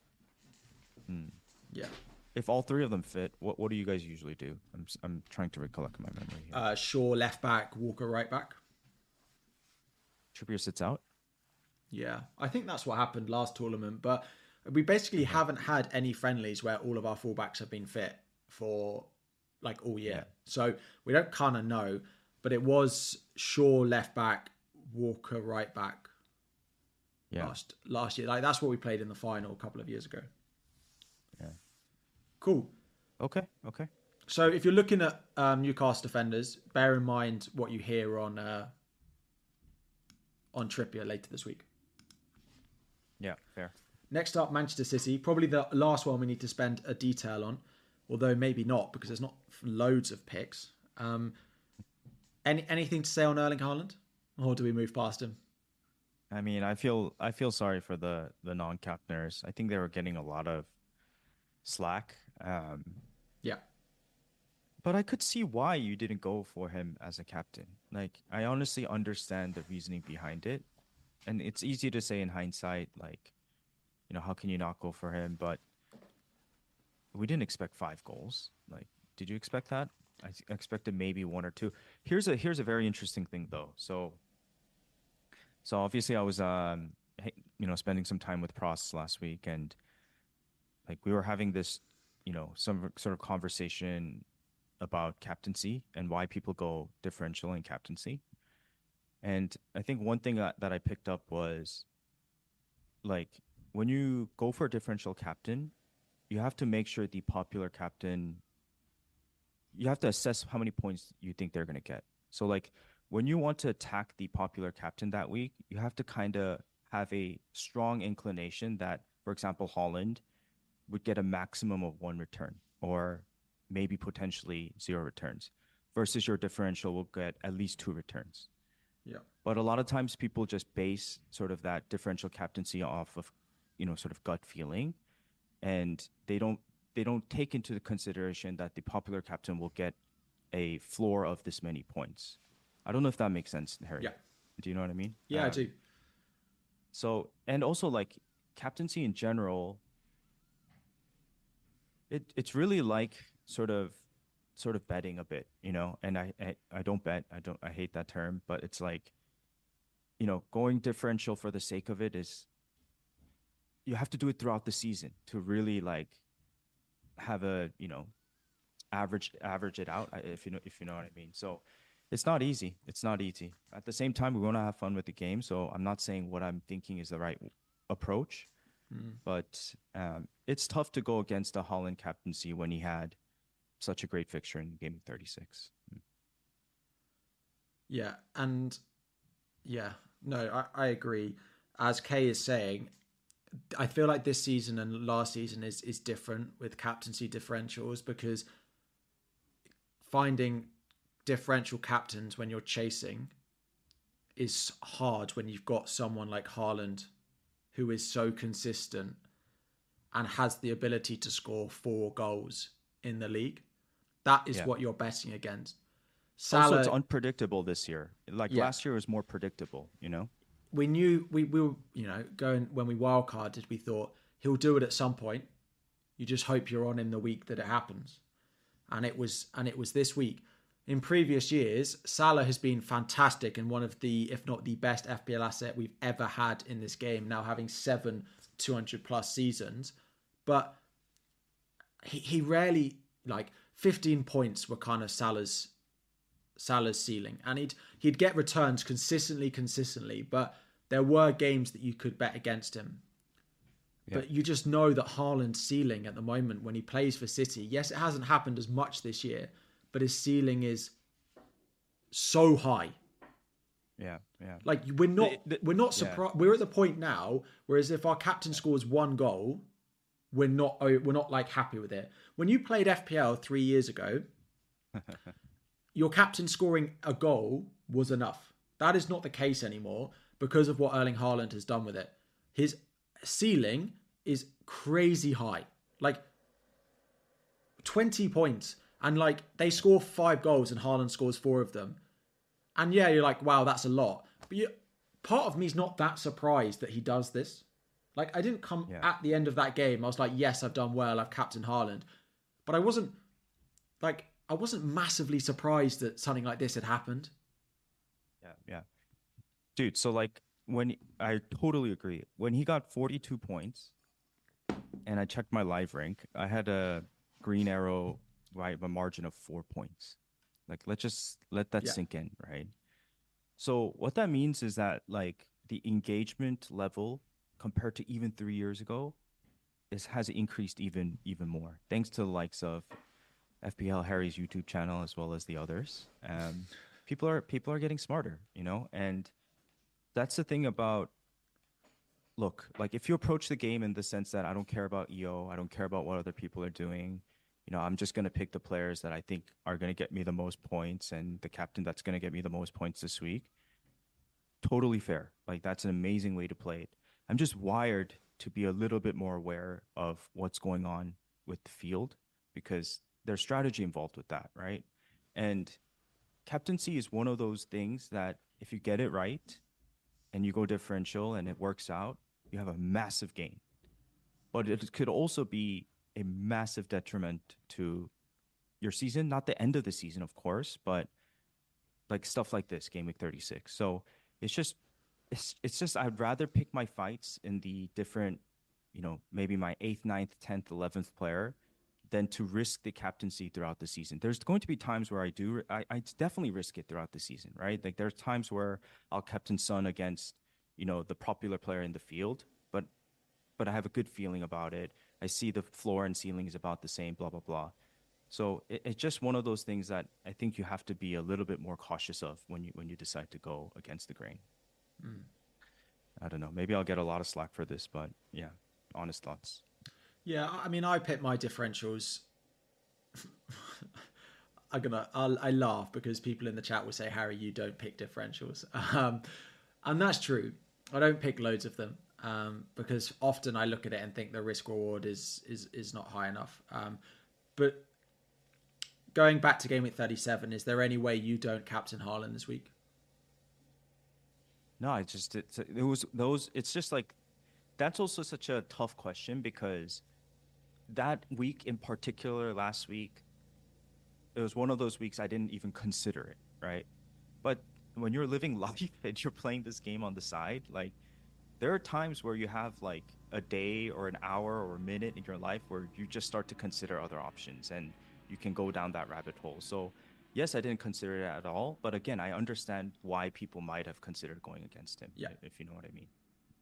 Yeah. If all three of them fit, what what do you guys usually do? I'm s- I'm trying to recollect my memory here. Uh, Shaw left back, Walker right back. Trippier sits out. Yeah, I think that's what happened last tournament. But we basically haven't had any friendlies where all of our fullbacks have been fit for like all year. Yeah. So we don't kind of know. But it was Shaw left back, Walker right back Yeah. last last year. Like that's what we played in the final a couple of years ago. Yeah. Cool. Okay. Okay. So if you're looking at um, Newcastle defenders, bear in mind what you hear on uh, on Trippier later this week. Yeah. Fair. Next up, Manchester City. Probably the last one we need to spend a detail on, although maybe not because there's not loads of picks. Um, any anything to say on Erling Haaland? Or do we move past him? I mean, I feel I feel sorry for the the non-captainers. I think they were getting a lot of slack. Um, Yeah. but I could see why you didn't go for him as a captain. Like, I honestly understand the reasoning behind it. And it's easy to say in hindsight, like, you know, how can you not go for him? But we didn't expect five goals. Like, did you expect that? I s- expected maybe one or two. Here's a here's a very interesting thing though. So so obviously I was um hey- you know spending some time with Pross last week, and like we were having this, you know, some sort of conversation about captaincy and why people go differential in captaincy. And I think one thing that, that I picked up was like when you go for a differential captain, you have to make sure the popular captain, you have to assess how many points you think they're going to get. So like when you want to attack the popular captain that week, you have to kind of have a strong inclination that, for example, Holland would get a maximum of one return or maybe potentially zero returns versus your differential will get at least two returns. Yeah. But a lot of times people just base sort of that differential captaincy off of, you know, sort of gut feeling, and they don't they don't take into consideration that the popular captain will get a floor of this many points. I don't know if that makes sense, Harry. Yeah. Do you know what I mean? Yeah, I Um, do. So, and also like captaincy in general, it it's really like sort of sort of betting a bit, you know. And I, I I don't bet. I don't. I hate that term, but it's like, you know, going differential for the sake of it is you have to do it throughout the season to really like have a, you know, average average it out, if you know if you know what I mean. So it's not easy. It's not easy. At the same time, we want to have fun with the game. So I'm not saying what I'm thinking is the right approach, Mm. but um, it's tough to go against a Holland captaincy when he had such a great fixture in Gaming thirty-six. Yeah. And yeah, no, I, I agree. As Kay is saying, I feel like this season and last season is is different with captaincy differentials because finding differential captains when you're chasing is hard when you've got someone like Haaland who is so consistent and has the ability to score four goals in the league. That is Yeah. what you're betting against. Also, it's Salah, unpredictable this year. Like yeah, last year was more predictable, you know? we knew we, we were, you know, going when we wildcarded, we thought he'll do it at some point. You just hope you're on him the week that it happens. And it was and it was this week. In previous years, Salah has been fantastic and one of the, if not the best F P L asset we've ever had in this game, now having seven two hundred plus seasons. But he, he rarely, like, fifteen points were kind of Salah's Salah's ceiling. And he'd he'd get returns consistently, consistently, but there were games that you could bet against him. Yeah. But you just know that Haaland's ceiling at the moment when he plays for City, yes, it hasn't happened as much this year, but his ceiling is so high. Yeah, yeah. Like we're not The- the- we're not yeah. surprised. We're at the point now, whereas if our captain scores one goal, we're not oh, we're not like happy with it. When you played F P L three years ago, your captain scoring a goal was enough. That is not the case anymore because of what Erling Haaland has done with it. His ceiling is crazy high. Like twenty points. And like they score five goals and Haaland scores four of them. And yeah, you're like, wow, that's a lot. But you, part of me is not that surprised that he does this. Like I didn't come Yeah. at the end of that game. I was like, yes, I've done well. I've captained Haaland. But I wasn't like, I wasn't massively surprised that something like this had happened. Yeah, yeah. Dude, so like when I totally agree. When he got forty-two points and I checked my live rank, I had a green arrow, right, a margin of four points. Like let's just let that Yeah. sink in, right? So what that means is that like the engagement level compared to even three years ago is has increased even even more thanks to the likes of F P L Harry's YouTube channel as well as the others. Um, people are people are getting smarter, you know, and that's the thing about look, like if you approach the game in the sense that I don't care about E O, I don't care about what other people are doing, you know, I'm just going to pick the players that I think are going to get me the most points and the captain that's going to get me the most points this week. totally fair. Like that's an amazing way to play it. I'm just wired to be a little bit more aware of what's going on with the field because there's strategy involved with that, right? And captaincy is one of those things that if you get it right and you go differential and it works out, you have a massive gain. But it could also be a massive detriment to your season, not the end of the season, of course, but like stuff like this, game week thirty-six. So it's just, it's, it's just, I'd rather pick my fights in the different, you know, maybe my eighth, ninth, tenth, eleventh player than to risk the captaincy throughout the season. There's going to be times where I do, I, I definitely risk it throughout the season, right? Like there's times where I'll captain Son against, you know, the popular player in the field, but, but I have a good feeling about it. I see the floor and ceiling is about the same, blah, blah, blah. So it, it's just one of those things that I think you have to be a little bit more cautious of when you when you decide to go against the grain. Mm. I don't know. Maybe I'll get a lot of slack for this, but yeah, honest thoughts. Yeah, I mean, I picked my differentials. I'm gonna. I'll, I laugh because people in the chat will say, "Harry, you don't pick differentials," um, and that's true. I don't pick loads of them um, because often I look at it and think the risk reward is is is not high enough. Um, but going back to game week thirty-seven, is there any way you don't captain Haaland this week? No, I just it, it was those. It's just like that's also such a tough question because that week in particular, last week, it was one of those weeks I didn't even consider it, right? But when you're living life and you're playing this game on the side, like there are times where you have like a day or an hour or a minute in your life where you just start to consider other options and you can go down that rabbit hole. So yes, I didn't consider it at all. But again, I understand why people might have considered going against him, yeah. if you know what I mean.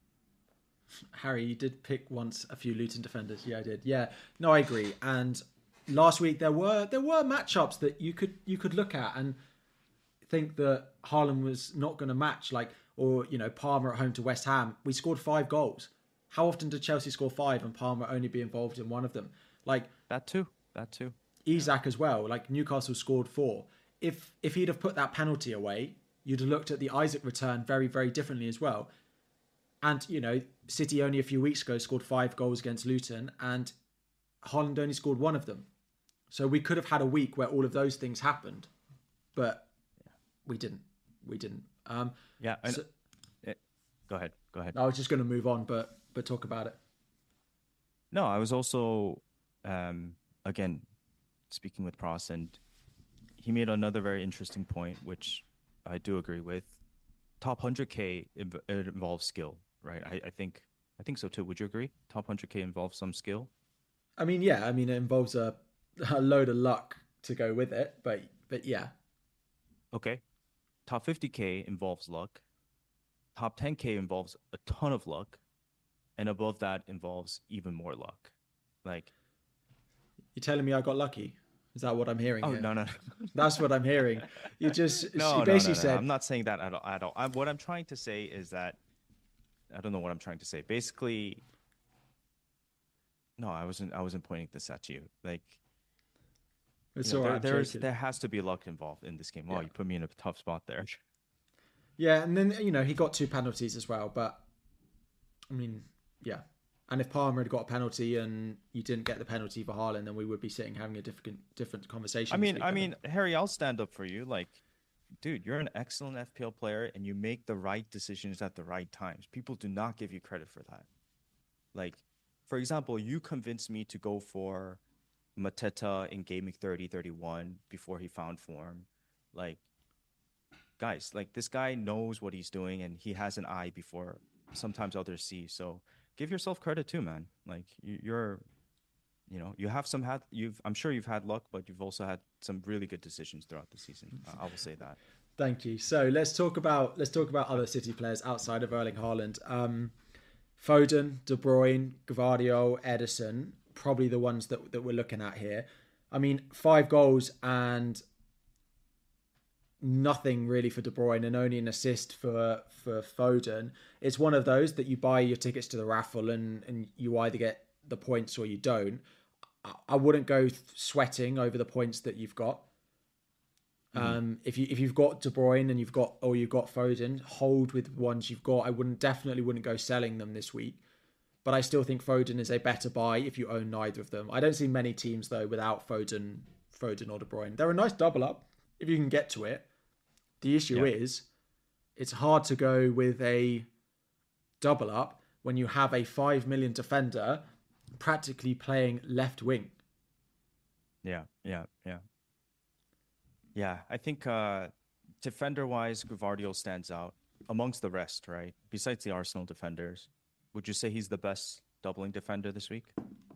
Harry, you did pick once a few Luton defenders. Yeah, I did. Yeah, no, I agree. And last week there were there were matchups that you could you could look at and think that Haaland was not going to match, like, or you know, Palmer at home to West Ham. We scored five goals. How often did Chelsea score five and Palmer only be involved in one of them? Like that too. That too. Isak yeah. as well. Like Newcastle scored four. If if he'd have put that penalty away, you'd have looked at the Isak return very very differently as well. And, you know, City only a few weeks ago scored five goals against Luton and Haaland only scored one of them. So we could have had a week where all of those things happened, but we didn't. We didn't. Um, yeah. I so, it, go ahead. Go ahead. I was just going to move on, but but talk about it. No, I was also, um, again, speaking with Pross, and he made another very interesting point, which I do agree with. Top one hundred K, it involves skill. Right, I, I think I think so too. Would you agree? Top one hundred K involves some skill. I mean, yeah. I mean, it involves a, a load of luck to go with it, but but yeah. Okay. Top fifty K involves luck. Top ten K involves a ton of luck, and above that involves even more luck. Like, you're telling me I got lucky? Is that what I'm hearing? Oh here? no no. That's what I'm hearing. You just no, you basically no, no, no. said. I'm not saying that at all. At all. I'm, what I'm trying to say is that. I don't know what I'm trying to say. Basically, no, I wasn't. I wasn't pointing this at you. Like, it's you know, all right. there, there's there has to be luck involved in this game. Wow, yeah. You put me in a tough spot there. Yeah, and then you know he got two penalties as well. But I mean, yeah. And if Palmer had got a penalty and you didn't get the penalty for Haaland, then we would be sitting having a different different conversation. I mean, I mean, Harry, I'll stand up for you. Like. Dude, you're an excellent F P L player and you make the right decisions at the right times. People do not give you credit for that. Like, for example, you convinced me to go for Mateta in game week thirty, thirty-one before he found form. Like, guys, like this guy knows what he's doing and he has an eye before sometimes others see. So give yourself credit too, man. Like you, you're, you know, you have some had you've. I'm sure you've had luck, but you've also had some really good decisions throughout the season. Uh, I will say that. Thank you. So let's talk about let's talk about other City players outside of Erling Haaland. Um, Foden, De Bruyne, Gvardiol, Ederson, probably the ones that that we're looking at here. I mean, five goals and nothing really for De Bruyne, and only an assist for for Foden. It's one of those that you buy your tickets to the raffle, and and you either get the points or you don't. I wouldn't go sweating over the points that you've got. Um, Um, if you if you've got De Bruyne and you've got or you've got Foden, hold with ones you've got. I wouldn't definitely wouldn't go selling them this week, but I still think Foden is a better buy if you own neither of them. I don't see many teams though without Foden, Foden or De Bruyne. They're a nice double up if you can get to it. The issue yeah. is, it's hard to go with a double up when you have a five million defender practically playing left wing. Yeah, yeah, yeah. Yeah, I think uh, defender-wise, Gvardiol stands out amongst the rest, right? Besides the Arsenal defenders, would you say he's the best doubling defender this week?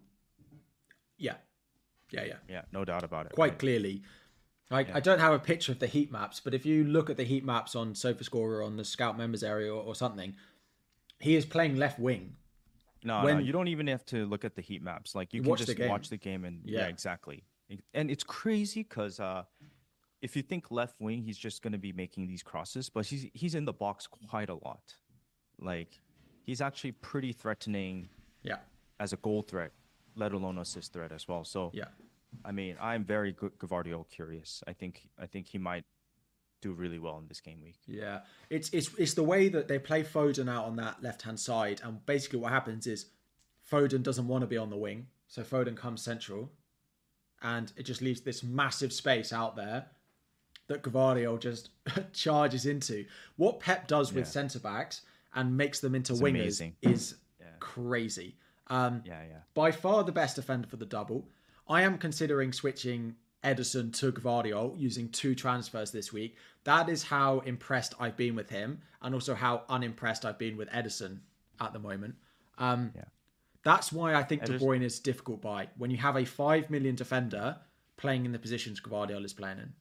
Yeah, yeah, yeah. Yeah, no doubt about it. Quite right? clearly. Like, yeah. I don't have a picture of the heat maps, but if you look at the heat maps on SofaScore or on the Scout members area or, or something, he is playing left wing. No, when, no, you don't even have to look at the heat maps. Like, you can watch just the watch the game and yeah, yeah exactly. And it's crazy because uh, if you think left wing, he's just going to be making these crosses, but he's he's in the box quite a lot. Like, he's actually pretty threatening yeah. as a goal threat, let alone assist threat as well. So, yeah. I mean, I'm very good Gvardiol curious. I think I think he might do really well in this game week. Yeah. It's it's it's the way that they play Foden out on that left-hand side, and basically what happens is Foden doesn't want to be on the wing, so Foden comes central, and it just leaves this massive space out there that Gvardiol just charges into. What Pep does with yeah. centre-backs and makes them into it's wingers amazing. is yeah. crazy. Um, yeah, yeah. By far the best defender for the double. I am considering switching Ederson to Gvardiol using two transfers this week. That is how impressed I've been with him, and also how unimpressed I've been with Ederson at the moment. Um, yeah. That's why I think Ederson... De Bruyne is difficult buy. When you have a five million defender playing in the positions Gvardiol is playing in.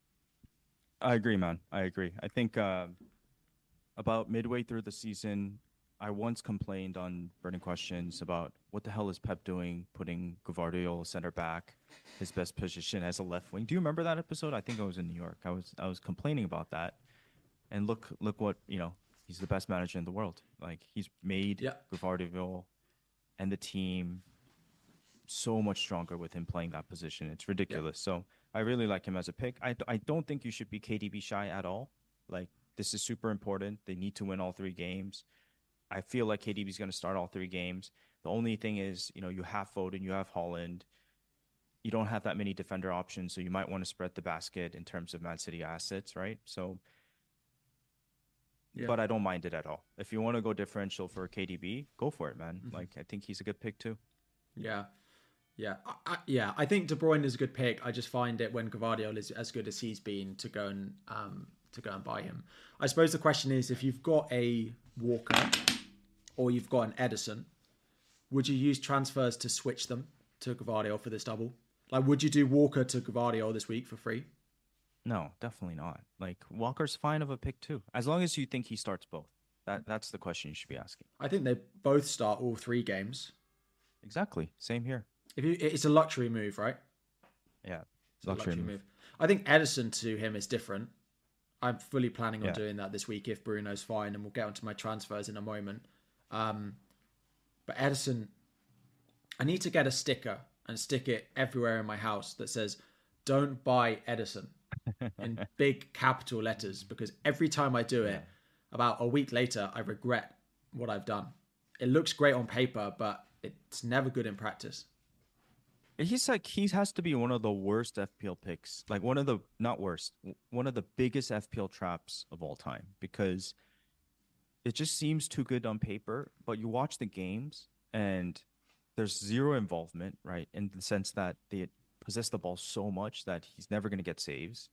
I agree, man. I agree. I think uh, about midway through the season, I once complained on Burning Questions about what the hell is Pep doing, putting Gvardiol center back, his best position as a left wing. Do you remember that episode? I think I was in New York. I was I was complaining about that, and look look what you know. He's the best manager in the world. Like he's made yeah. Gvardiol and the team so much stronger with him playing that position. It's ridiculous. Yeah. So I really like him as a pick. I I don't think you should be K D B shy at all. Like this is super important. They need to win all three games. I feel like K D B is going to start all three games. The only thing is, you know, you have Foden, you have Haaland. You don't have that many defender options, so you might want to spread the basket in terms of Man City assets, right? So, yeah. But I don't mind it at all. If you want to go differential for K D B, go for it, man. Mm-hmm. Like, I think he's a good pick too. Yeah. Yeah. I, I, yeah. I think De Bruyne is a good pick. I just find it when Gvardiol is as good as he's been to go and, um, to go and buy him. I suppose the question is, if you've got a Walker or you've got an Ederson, would you use transfers to switch them to Gvardiol for this double? Like, would you do Walker to Gvardiol this week for free? No, definitely not. Like, Walker's fine of a pick too, as long as you think he starts both. That That's the question you should be asking. I think they both start all three games. Exactly. Same here. If you, it's a luxury move, right? Yeah, it's luxury, luxury move. move. I think Ederson to him is different. I'm fully planning on yeah. doing that this week if Bruno's fine, and we'll get onto my transfers in a moment. Um, but Ederson, I need to get a sticker and stick it everywhere in my house that says, "Don't buy Ederson," in big capital letters, because every time I do it, yeah. about a week later, I regret what I've done. It looks great on paper, but it's never good in practice. He's like, he has to be one of the worst F P L picks. Like one of the, not worst, one of the biggest F P L traps of all time, because it just seems too good on paper, but you watch the games and there's zero involvement, right? In the sense that they possess the ball so much that he's never going to get saves.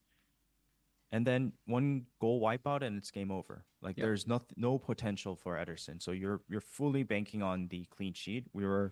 And then one goal wipeout and it's game over. Like yep. there's no, no potential for Ederson. So you're, you're fully banking on the clean sheet. We were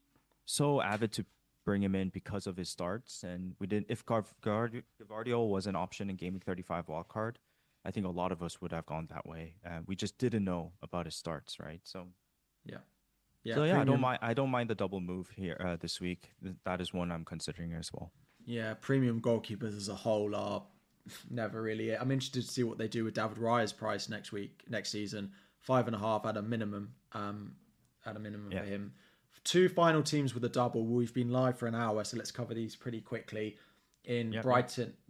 so avid to bring him in because of his starts, and we didn't. If Gvardiol was an option in Gaming thirty-five wildcard, I think a lot of us would have gone that way. Uh, we just didn't know about his starts, right? So, yeah, yeah. So yeah, I don't mind. I don't mind the double move here uh, this week. That is one I'm considering as well. Yeah, premium goalkeepers as a whole are never really. I'm interested to see what they do with David Raya's price next week, next season. Five and a half at a minimum. Um, at a minimum yeah. for him. Two final teams with a double. We've been live for an hour, so let's cover these pretty quickly. In yep. Brighton,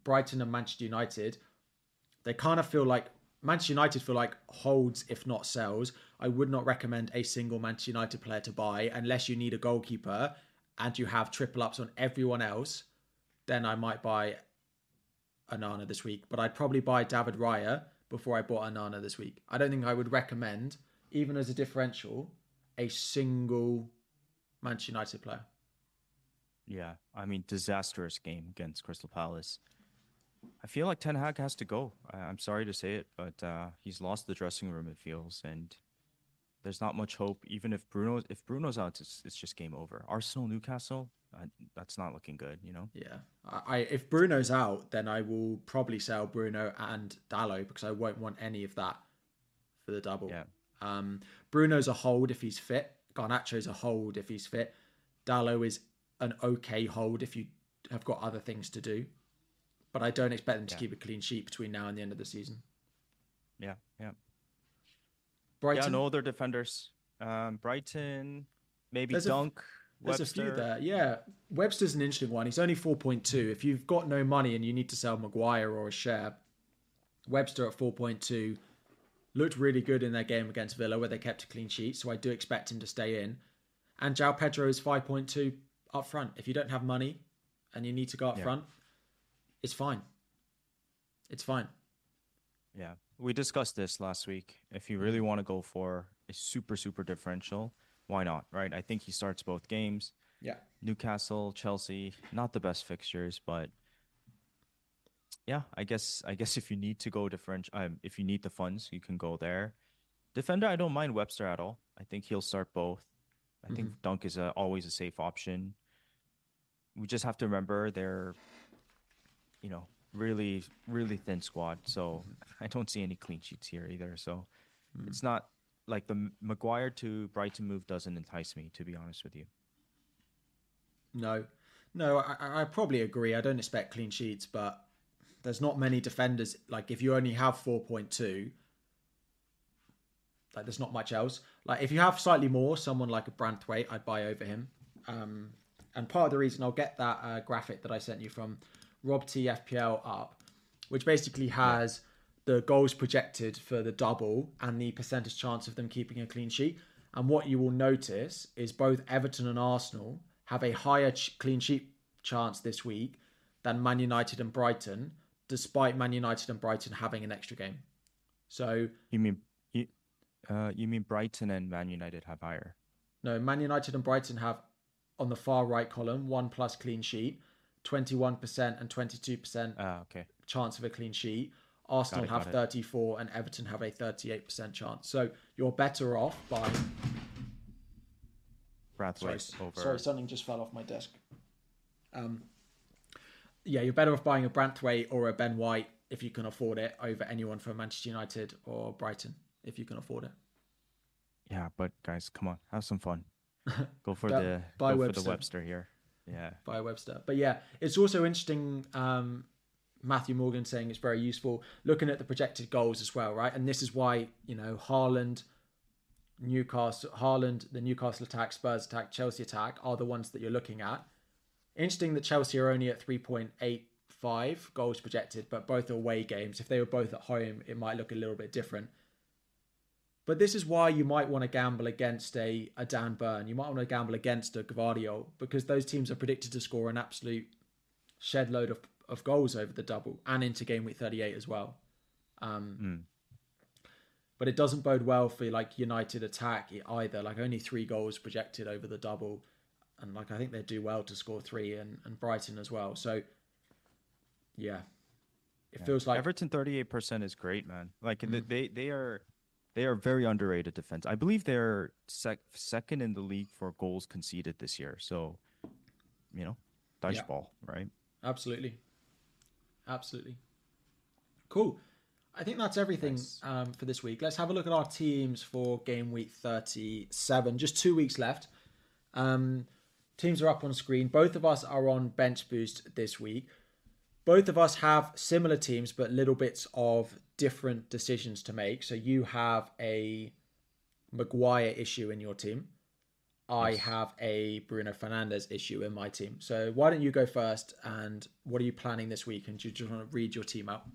Brighton and Manchester United, they kind of feel like Manchester United feel like holds, if not sells. I would not recommend a single Manchester United player to buy unless you need a goalkeeper and you have triple ups on everyone else. Then I might buy Onana this week, but I'd probably buy David Raya before I bought Onana this week. I don't think I would recommend, even as a differential, a single Manchester United player. Yeah, I mean, disastrous game against Crystal Palace. I feel like Ten Hag has to go. I- I'm sorry to say it, but uh, he's lost the dressing room, it feels, and there's not much hope. Even if Bruno, if Bruno's out, it's, it's just game over. Arsenal, Newcastle, uh, that's not looking good, you know? Yeah. I, I if Bruno's out, then I will probably sell Bruno and Dalot because I won't want any of that for the double. Yeah. Um, Bruno's a hold if he's fit. Garnacho's a hold if he's fit. Dalot is an okay hold if you have got other things to do. But I don't expect them to Yeah. keep a clean sheet between now and the end of the season. Yeah, yeah. Brighton, Yeah, no other defenders. Um, Brighton, maybe There's a f- Dunk, there's Webster. a few there. Yeah, Webster's an interesting one. He's only four point two. If you've got no money and you need to sell Maguire or a share, Webster at four point two looked really good in their game against Villa where they kept a clean sheet. So I do expect him to stay in. And João Pedro is five point two up front. If you don't have money and you need to go up Yeah. front, it's fine. It's fine. Yeah, we discussed this last week. If you really want to go for a super, super differential, why not, right? I think he starts both games. Yeah. Newcastle, Chelsea, not the best fixtures, but yeah, I guess I guess if you need to go different, um, if you need the funds, you can go there. Defender, I don't mind Webster at all. I think he'll start both. I think Dunk is a, always a safe option. We just have to remember they're, you know, really, really thin squad. So I don't see any clean sheets here either. So it's not like the M- Maguire to Brighton move doesn't entice me, to be honest with you. No, no, I, I I probably agree. I don't expect clean sheets, but there's not many defenders. Like if you only have four point two, like there's not much else. Like if you have slightly more, someone like a Branthwaite, I'd buy over him. Um, and part of the reason I'll get that uh, graphic that I sent you from Rob T F P L up, which basically has the goals projected for the double and the percentage chance of them keeping a clean sheet. And what you will notice is both Everton and Arsenal have a higher ch- clean sheet chance this week than Man United and Brighton, despite Man United and Brighton having an extra game. So You mean you, uh, you mean Brighton and Man United have higher? no, Man United and Brighton have on the far right column one plus clean sheet, twenty-one percent and twenty-two percent Ah, okay. chance of a clean sheet. Arsenal it, have got it. thirty-four and Everton have a thirty-eight percent chance. So you're better off by... Sorry, Brathwaite over. sorry, something just fell off my desk. Um, yeah, you're better off buying a Branthwaite or a Ben White if you can afford it over anyone from Manchester United or Brighton if you can afford it. Yeah, but guys, come on, have some fun. Go for Buy- the buy go for Webster. the Webster here. Yeah. By Webster. But yeah, it's also interesting. Um, Matthew Morgan saying it's very useful looking at the projected goals as well, right? And this is why, you know, Haaland, Newcastle, Haaland, the Newcastle attack, Spurs attack, Chelsea attack are the ones that you're looking at. Interesting that Chelsea are only at three point eight five goals projected, but both are away games. If they were both at home, it might look a little bit different. But this is why you might want to gamble against a, a Dan Burn. You might want to gamble against a Gvardiol because those teams are predicted to score an absolute shed load of, of goals over the double and into game week thirty-eight as well. Um, Mm. But it doesn't bode well for like United attack either. Like only three goals projected over the double. And like I think they do well to score three and, and Brighton as well. So yeah, it Yeah. feels like Everton thirty-eight percent is great, man. Like Mm. th- they they are they are very underrated defense. I believe they're sec- second in the league for goals conceded this year. So, you know, dice Yeah. ball, right? Absolutely. Absolutely. Cool. I think that's everything Nice. um, for this week. Let's have a look at our teams for game week thirty-seven. Just two weeks left. Um, teams are up on screen. Both of us are on Bench Boost this week. Both of us have similar teams, but little bits of different decisions to make. So you have a Maguire issue in your team. I Yes. have a Bruno Fernandes issue in my team. So why don't you go first? And what are you planning this week? And do you just want to read your team out?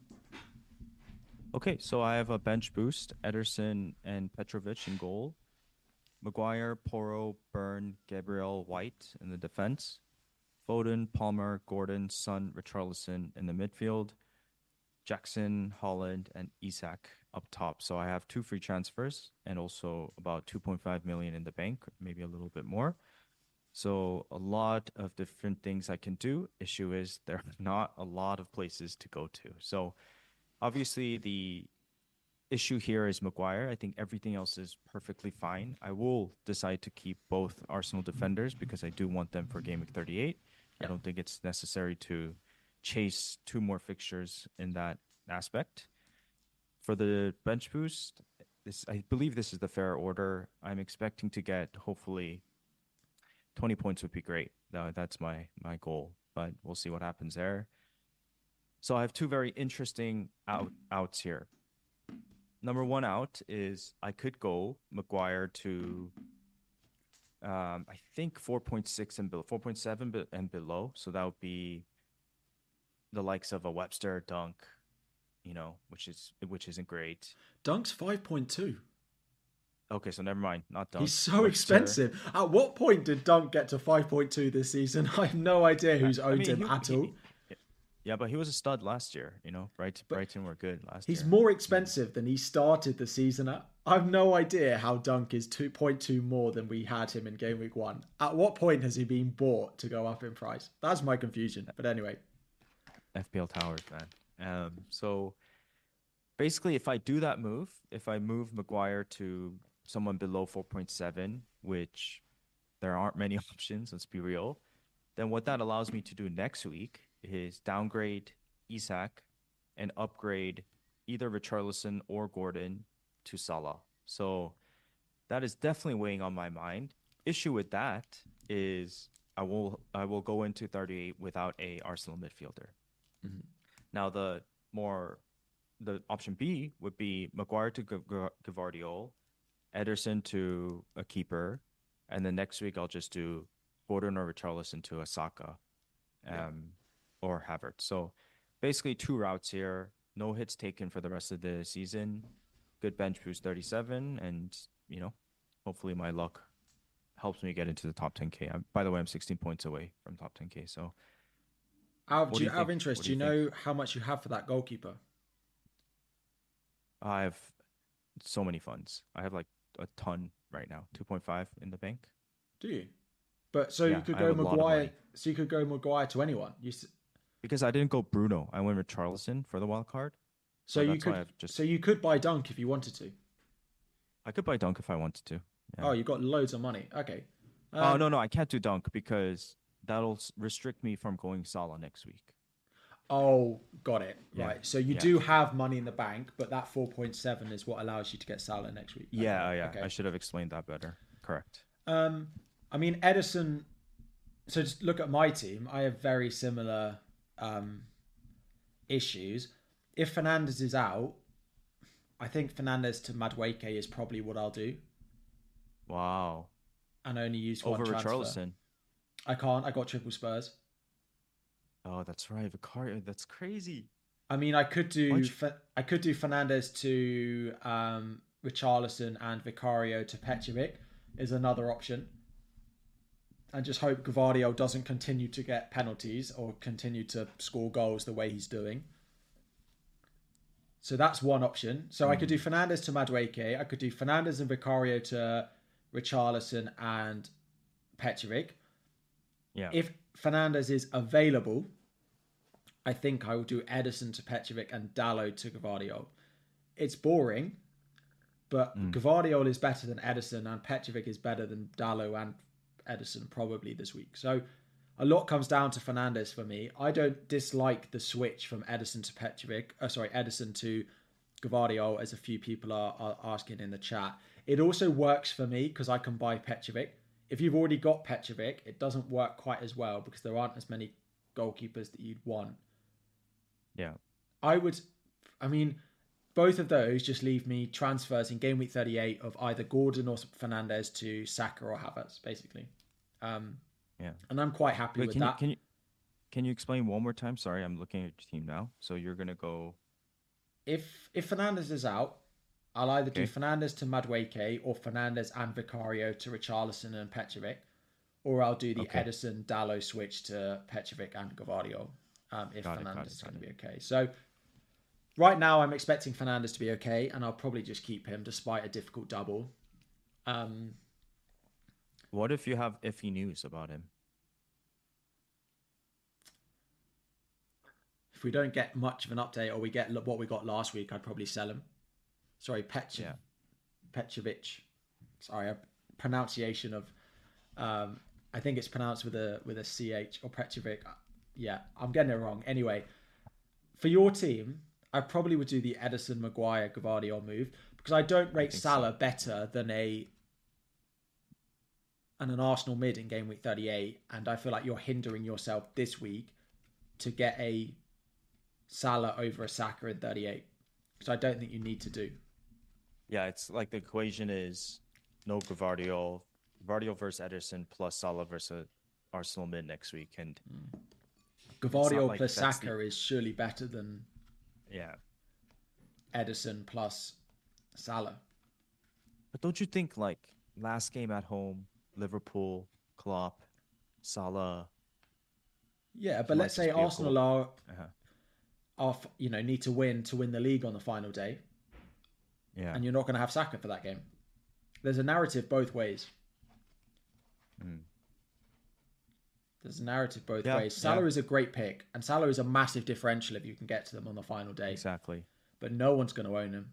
Okay, so I have a bench boost, Ederson and Petrovic in goal, Maguire, Porro, Byrne, Gabriel, White in the defense, Foden, Palmer, Gordon, Son, Richarlison in the midfield, Jackson, Holland, and Isak up top. So I have two free transfers and also about two point five million in the bank, maybe a little bit more. So a lot of different things I can do. Issue is there are not a lot of places to go to. So obviously the issue here is Maguire. I think everything else is perfectly fine. I will decide to keep both Arsenal defenders because I do want them for game week thirty-eight. I don't think it's necessary to chase two more fixtures in that aspect. For the bench boost, this I believe this is the fair order. I'm expecting to get hopefully twenty points would be great. That, that's my my goal, but we'll see what happens there. So I have two very interesting out outs here. Number one out is I could go Maguire to um, I think four point six and below, four point seven and below. So that would be the likes of a Webster, Dunk, you know, which is which isn't great. Dunk's five point two. Okay, so never mind, not Dunk. He's so Webster. expensive. At what point did Dunk get to five point two this season? I have no idea who's owned I mean, him he- at he- all. Yeah, but he was a stud last year, you know. Bright, Brighton were good last He's year. more expensive than he started the season at. I have no idea how Dunk is two point two more than we had him in game week one. At what point has he been bought to go up in price? That's my confusion. But anyway. F P L Towers, man. Um, so basically, if I do that move, if I move Maguire to someone below four point seven, which there aren't many options, let's be real, then what that allows me to do next week is downgrade Isak and upgrade either Richarlison or Gordon to Salah. So that is definitely weighing on my mind. Issue with that is I will I will go into thirty-eight without a Arsenal midfielder. Mhm. Now the more the option B would be Maguire to Gavardiol, Ederson to a keeper, and then next week I'll just do Gordon or Richarlison to a Saka. Um, Yeah. Or Havertz. So basically two routes here. No hits taken for the rest of the season. Good bench boost thirty-seven. And, you know, hopefully my luck helps me get into the top ten K. I'm, by the way, I'm sixteen points away from top ten K. So Out of, What do do you you, out of think? interest, What do do you you know how much you have for that goalkeeper? I have so many funds. I have like a ton right now. two point five in the bank. Do you? But so Yeah, you could I go have a lot of Maguire. money. So you could go Maguire to anyone. You s- Because I didn't go Bruno. I went with Charlison for the wild card. so So you that's why could I've just- so you could buy Dunk if you wanted to. I could buy Dunk if I wanted to. Yeah. Oh, you got loads of money. Okay. Oh, Um, no, no. I can't do Dunk because that'll s- restrict me from going Salah next week. Oh, got it. Yeah. Right. So you Yeah. do have money in the bank, but that four point seven is what allows you to get Salah next week. Yeah, Okay, yeah. okay. I should have explained that better. Correct. Um, I mean, Edison. So just look at my team. I have very similar um, issues. If Fernandez is out, I think Fernandez to Madueke is probably what I'll do, Wow. and only use one Over transfer. Richarlison. I can't. I got triple Spurs. Oh, that's right. Vicario. That's crazy. I mean, I could do. Why'd you- Fe- I could do Fernandez to um, Richarlison and Vicario to Petrovic is another option, and just hope Gavardio doesn't continue to get penalties or continue to score goals the way he's doing. So that's one option. So I could do Fernandez to Madueke. I could do Fernandez and Vicario to Richarlison and Petrovic. Yeah. If Fernandez is available, I think I will do Edison to Petrovic and Dallo to Gavardiol. It's boring, but Mm. Gavardiol is better than Edison and Petrovic is better than Dallo and Edison probably this week. So a lot comes down to Fernandez for me. I don't dislike the switch from Edison to Petrovic. Oh, sorry, Edison to Gavardiol, as a few people are, are asking in the chat. It also works for me because I can buy Petrovic. If you've already got Petrovic, it doesn't work quite as well because there aren't as many goalkeepers that you'd want. Yeah. I would, I mean, both of those just leave me transfers in game week thirty-eight of either Gordon or Fernandes to Saka or Havertz, basically. Um, yeah. And I'm quite happy Wait, with can that. You, can you can you explain one more time? Sorry, I'm looking at your team now. So you're gonna go. If if Fernandes is out, I'll either Okay. do Fernandes to Madueke or Fernandes and Vicario to Richarlison and Petrovic, or I'll do the Okay. Edison Dallo switch to Petrovic and Gvardiol um, if Got it, Fernandes got it, is got going to it. be okay. So right now I'm expecting Fernandes to be okay, and I'll probably just keep him despite a difficult double. Um, What if you have iffy news about him? if we don't get much of an update or we get what we got last week, I'd probably sell him. Sorry, Pet- Yeah. Petrovic. Sorry, a pronunciation of. Um, I think it's pronounced with a with a C H or Petrovic. Yeah, I'm getting it wrong. Anyway, for your team, I probably would do the Edison Maguire Gvardiol move because I don't rate think Salah better than a and an Arsenal mid in game week thirty-eight, and I feel like you're hindering yourself this week to get a Salah over a Saka in thirty-eight, which I don't think you need to do. Yeah, it's like the equation is no Gvardiol, Gvardiol versus Ederson plus Salah versus Arsenal mid next week, and Gvardiol like plus that's Saka the- is surely better than yeah. Edison plus Salah. But don't you think like last game at home, Liverpool, Klopp, Salah? Yeah, but might let's just say be a Arsenal goal. are, Uh-huh. are, you know, need to win to win the league on the final day, Yeah. and you're not going to have Saka for that game. There's a narrative both ways. Mm. There's a narrative both Yeah, ways. Salah yeah. is a great pick, and Salah is a massive differential if you can get to them on the final day. Exactly. But no one's going to own him.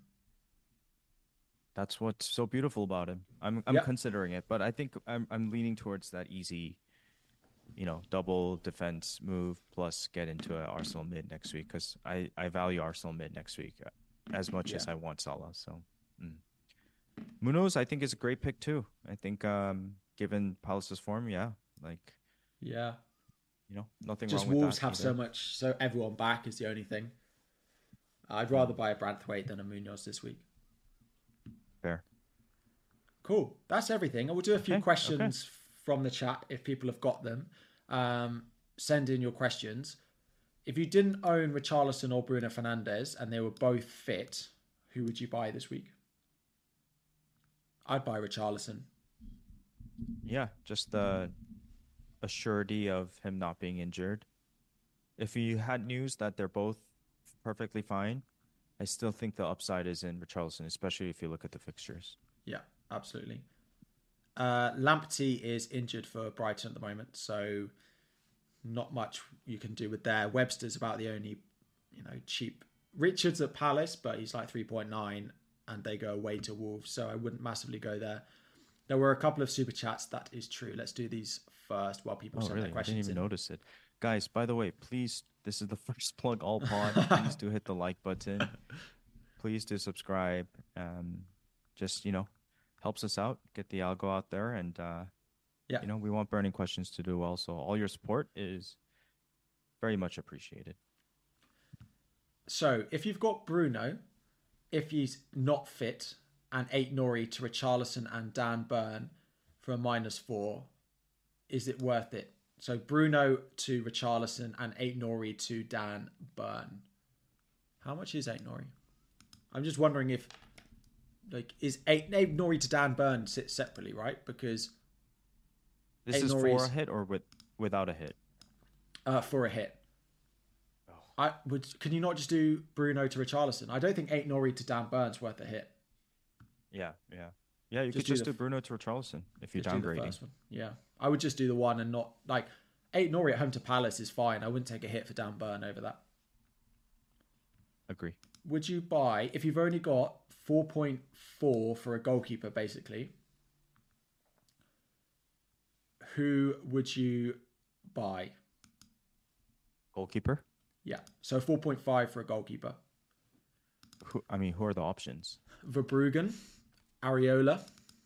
That's what's so beautiful about him. I'm I'm Yep. considering it, but I think I'm I'm leaning towards that easy, you know, double defense move plus get into an Arsenal mid next week because I I value Arsenal mid next week uh, as much as Yeah. I want Salah. So, mm. Munoz I think is a great pick too. I think um given Palace's form, yeah, like Yeah. you know nothing Just wrong with Wolves that have so either. much, so everyone back is the only thing. I'd rather buy a Branthwaite than a Munoz this week. Fair. Cool. That's everything. I will do a few Okay, questions from the chat if people have got them. Um, send in your questions. If you didn't own Richarlison or Bruno Fernandes and they were both fit, who would you buy this week? I'd buy Richarlison. Yeah, just the a surety of him not being injured. If you had news that they're both perfectly fine, I still think the upside is in Richarlison, especially if you look at the fixtures. Yeah, absolutely. Uh, Lamptey is injured for Brighton at the moment, so not much you can do with there. Webster's about the only, you know, cheap. Richards at Palace, but he's like three point nine, and they go away to Wolves, so I wouldn't massively go there. There were a couple of super chats. That is true. Let's do these first while people Oh, send really? their I didn't questions even in. notice it. Guys, by the way, please, this is the first plug all pod. Please do hit the like button. Please do subscribe. Um, just, you know, helps us out, get the algo out there. And, uh, Yeah. you know, we want burning questions to do well. So all your support is very much appreciated. So if you've got Bruno, if he's not fit, and eight Nori to Richarlison and Dan Burn for a minus four, is it worth it? So Bruno to Richarlison and eight Nori to Dan Burn. How much is eight Nori? I'm just wondering if, like, is eight, eight Nori to Dan Burn sit separately, right? Because This Eight is for Norris. a hit or with without a hit? uh, for a hit. I would. Can you not just do Bruno to Richarlison? I don't think eight Nori to Dan Burn's worth a hit. Yeah, yeah. Yeah, you Just could do just the- do Bruno to Richarlison if you're Just do the downgrading. first one. Yeah, I would just do the one and not like eight Nori at home to Palace is fine. I wouldn't take a hit for Dan Burn over that. Agree. Would you buy if you've only got four point four for a goalkeeper, basically? Who would you buy? Goalkeeper? Yeah, so four point five for a goalkeeper. Who, I mean, who are the options? Verbruggen, Areola.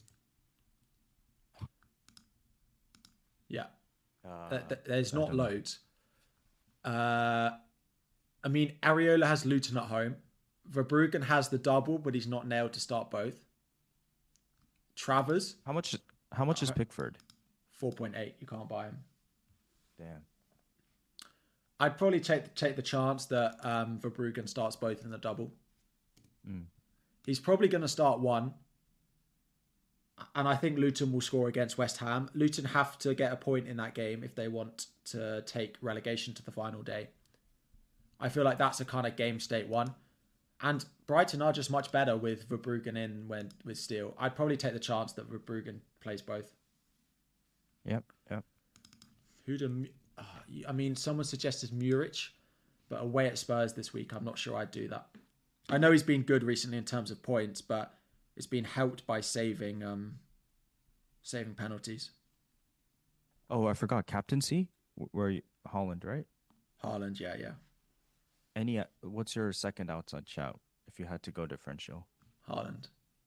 Yeah. Uh, Th- th- There's I not don't know. loads. Uh, I mean, Areola has Luton at home. Verbruggen has the double, but he's not nailed to start both. Travers. How much? How much is Pickford? four point eight. You can't buy him. Damn. I'd probably take take the chance that um, Verbruggen starts both in the double. Mm. He's probably going to start one. And I think Luton will score against West Ham. Luton have to get a point in that game if they want to take relegation to the final day. I feel like that's a kind of game state one. And Brighton are just much better with Verbruggen in when with Steele. I'd probably take the chance that Verbruggen plays both. Yep, yep. Who do, uh, I mean, someone suggested Muric, but away at Spurs this week, I'm not sure I'd do that. I know he's been good recently in terms of points, but it's been helped by saving um, saving penalties. Oh, I forgot captaincy. Where you, Holland, right? Haaland, yeah, yeah. Any? What's your second outside shout if you had to go differential? Haaland.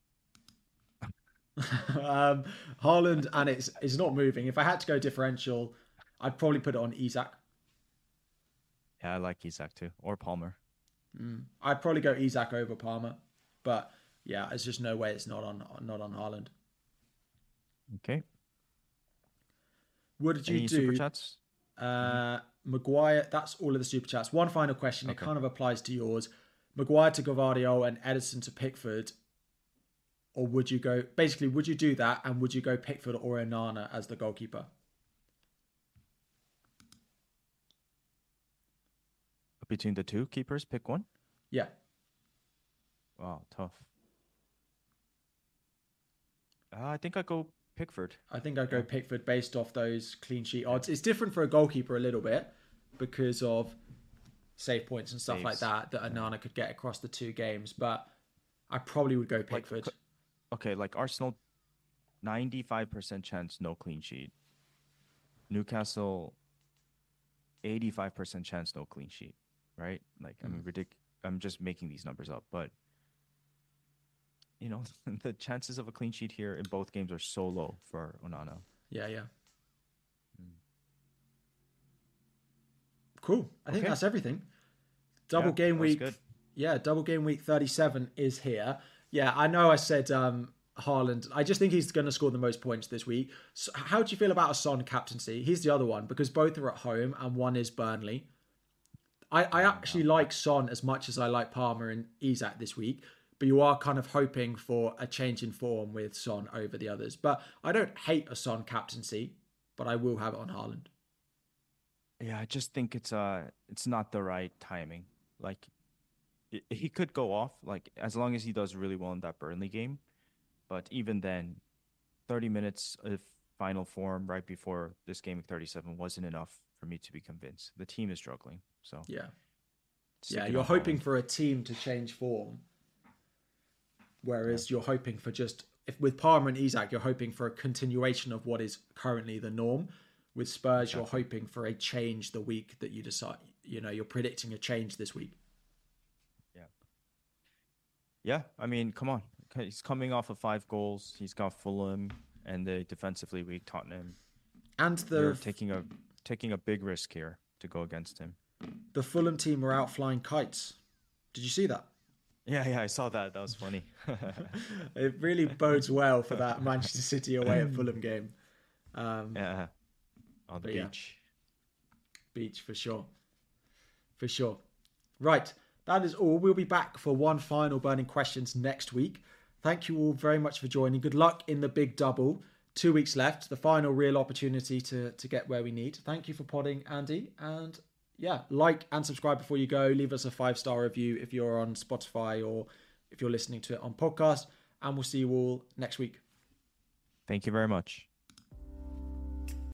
um, Haaland, and it's it's not moving. If I had to go differential, I'd probably put it on Isak. Yeah, I like Isak too, or Palmer. Mm. I'd probably go Isak over Palmer, but yeah, there's just no way it's not on not on Haaland. Okay. What did you Any do? super chats? Uh, Maguire. That's all of the super chats. One final question. Okay. It kind of applies to yours. Maguire to Gavardio and Edison to Pickford. Or would you go, basically, would you do that and would you go Pickford or Onana as the goalkeeper? Between the two keepers, pick one? Yeah. Wow, tough. Uh, I think I go Pickford. I think I'd go Pickford based off those clean sheet odds. It's different for a goalkeeper a little bit because of save points and stuff Saves. like that that Onana could get across the two games. But I probably would go Pickford. Like, okay, like Arsenal, ninety-five percent chance no clean sheet. Newcastle, eighty-five percent chance no clean sheet, right? Like, mm. I mean, ridic- I'm just making these numbers up, but, you know, the chances of a clean sheet here in both games are so low for Onana. Yeah, yeah. Mm. Cool. I think okay. that's everything. Double yeah, game week. Good. Yeah, double game week thirty-seven is here. Yeah, I know I said um, Haaland. I just think he's going to score the most points this week. So how do you feel about a Son captaincy? He's the other one because both are at home and one is Burnley. I, I actually like Son as much as I like Palmer and Isak this week, but you are kind of hoping for a change in form with Son over the others. But I don't hate a Son captaincy, but I will have it on Haaland. Yeah, I just think it's uh it's not the right timing. Like, it, he could go off, like, as long as he does really well in that Burnley game. But even then, thirty minutes of final form right before this game of thirty-seven wasn't enough for me to be convinced. The team is struggling, so yeah, yeah. You're hoping Haaland. for a team to change form, whereas yeah. you're hoping for just if with Palmer and Isak, you're hoping for a continuation of what is currently the norm. With Spurs, exactly. you're hoping for a change the week that you decide. You know, you're predicting a change this week. Yeah. Yeah, I mean, come on. He's coming off of five goals. He's got Fulham and the defensively weak Tottenham. And the You're taking a taking a big risk here to go against him. The Fulham team were out flying kites. Did you see that? Yeah, yeah, I saw that. That was funny. It really bodes well for that Manchester City away at Fulham game. Um, yeah. On the beach. Yeah. Beach, for sure. For sure. Right. That is all. We'll be back for one final Burning Questions next week. Thank you all very much for joining. Good luck in the big double. Two weeks left. The final real opportunity to, to get where we need. Thank you for podding, Andy. And yeah, like and subscribe before you go. Leave us a five-star review if you're on Spotify or if you're listening to it on podcast. And we'll see you all next week. Thank you very much.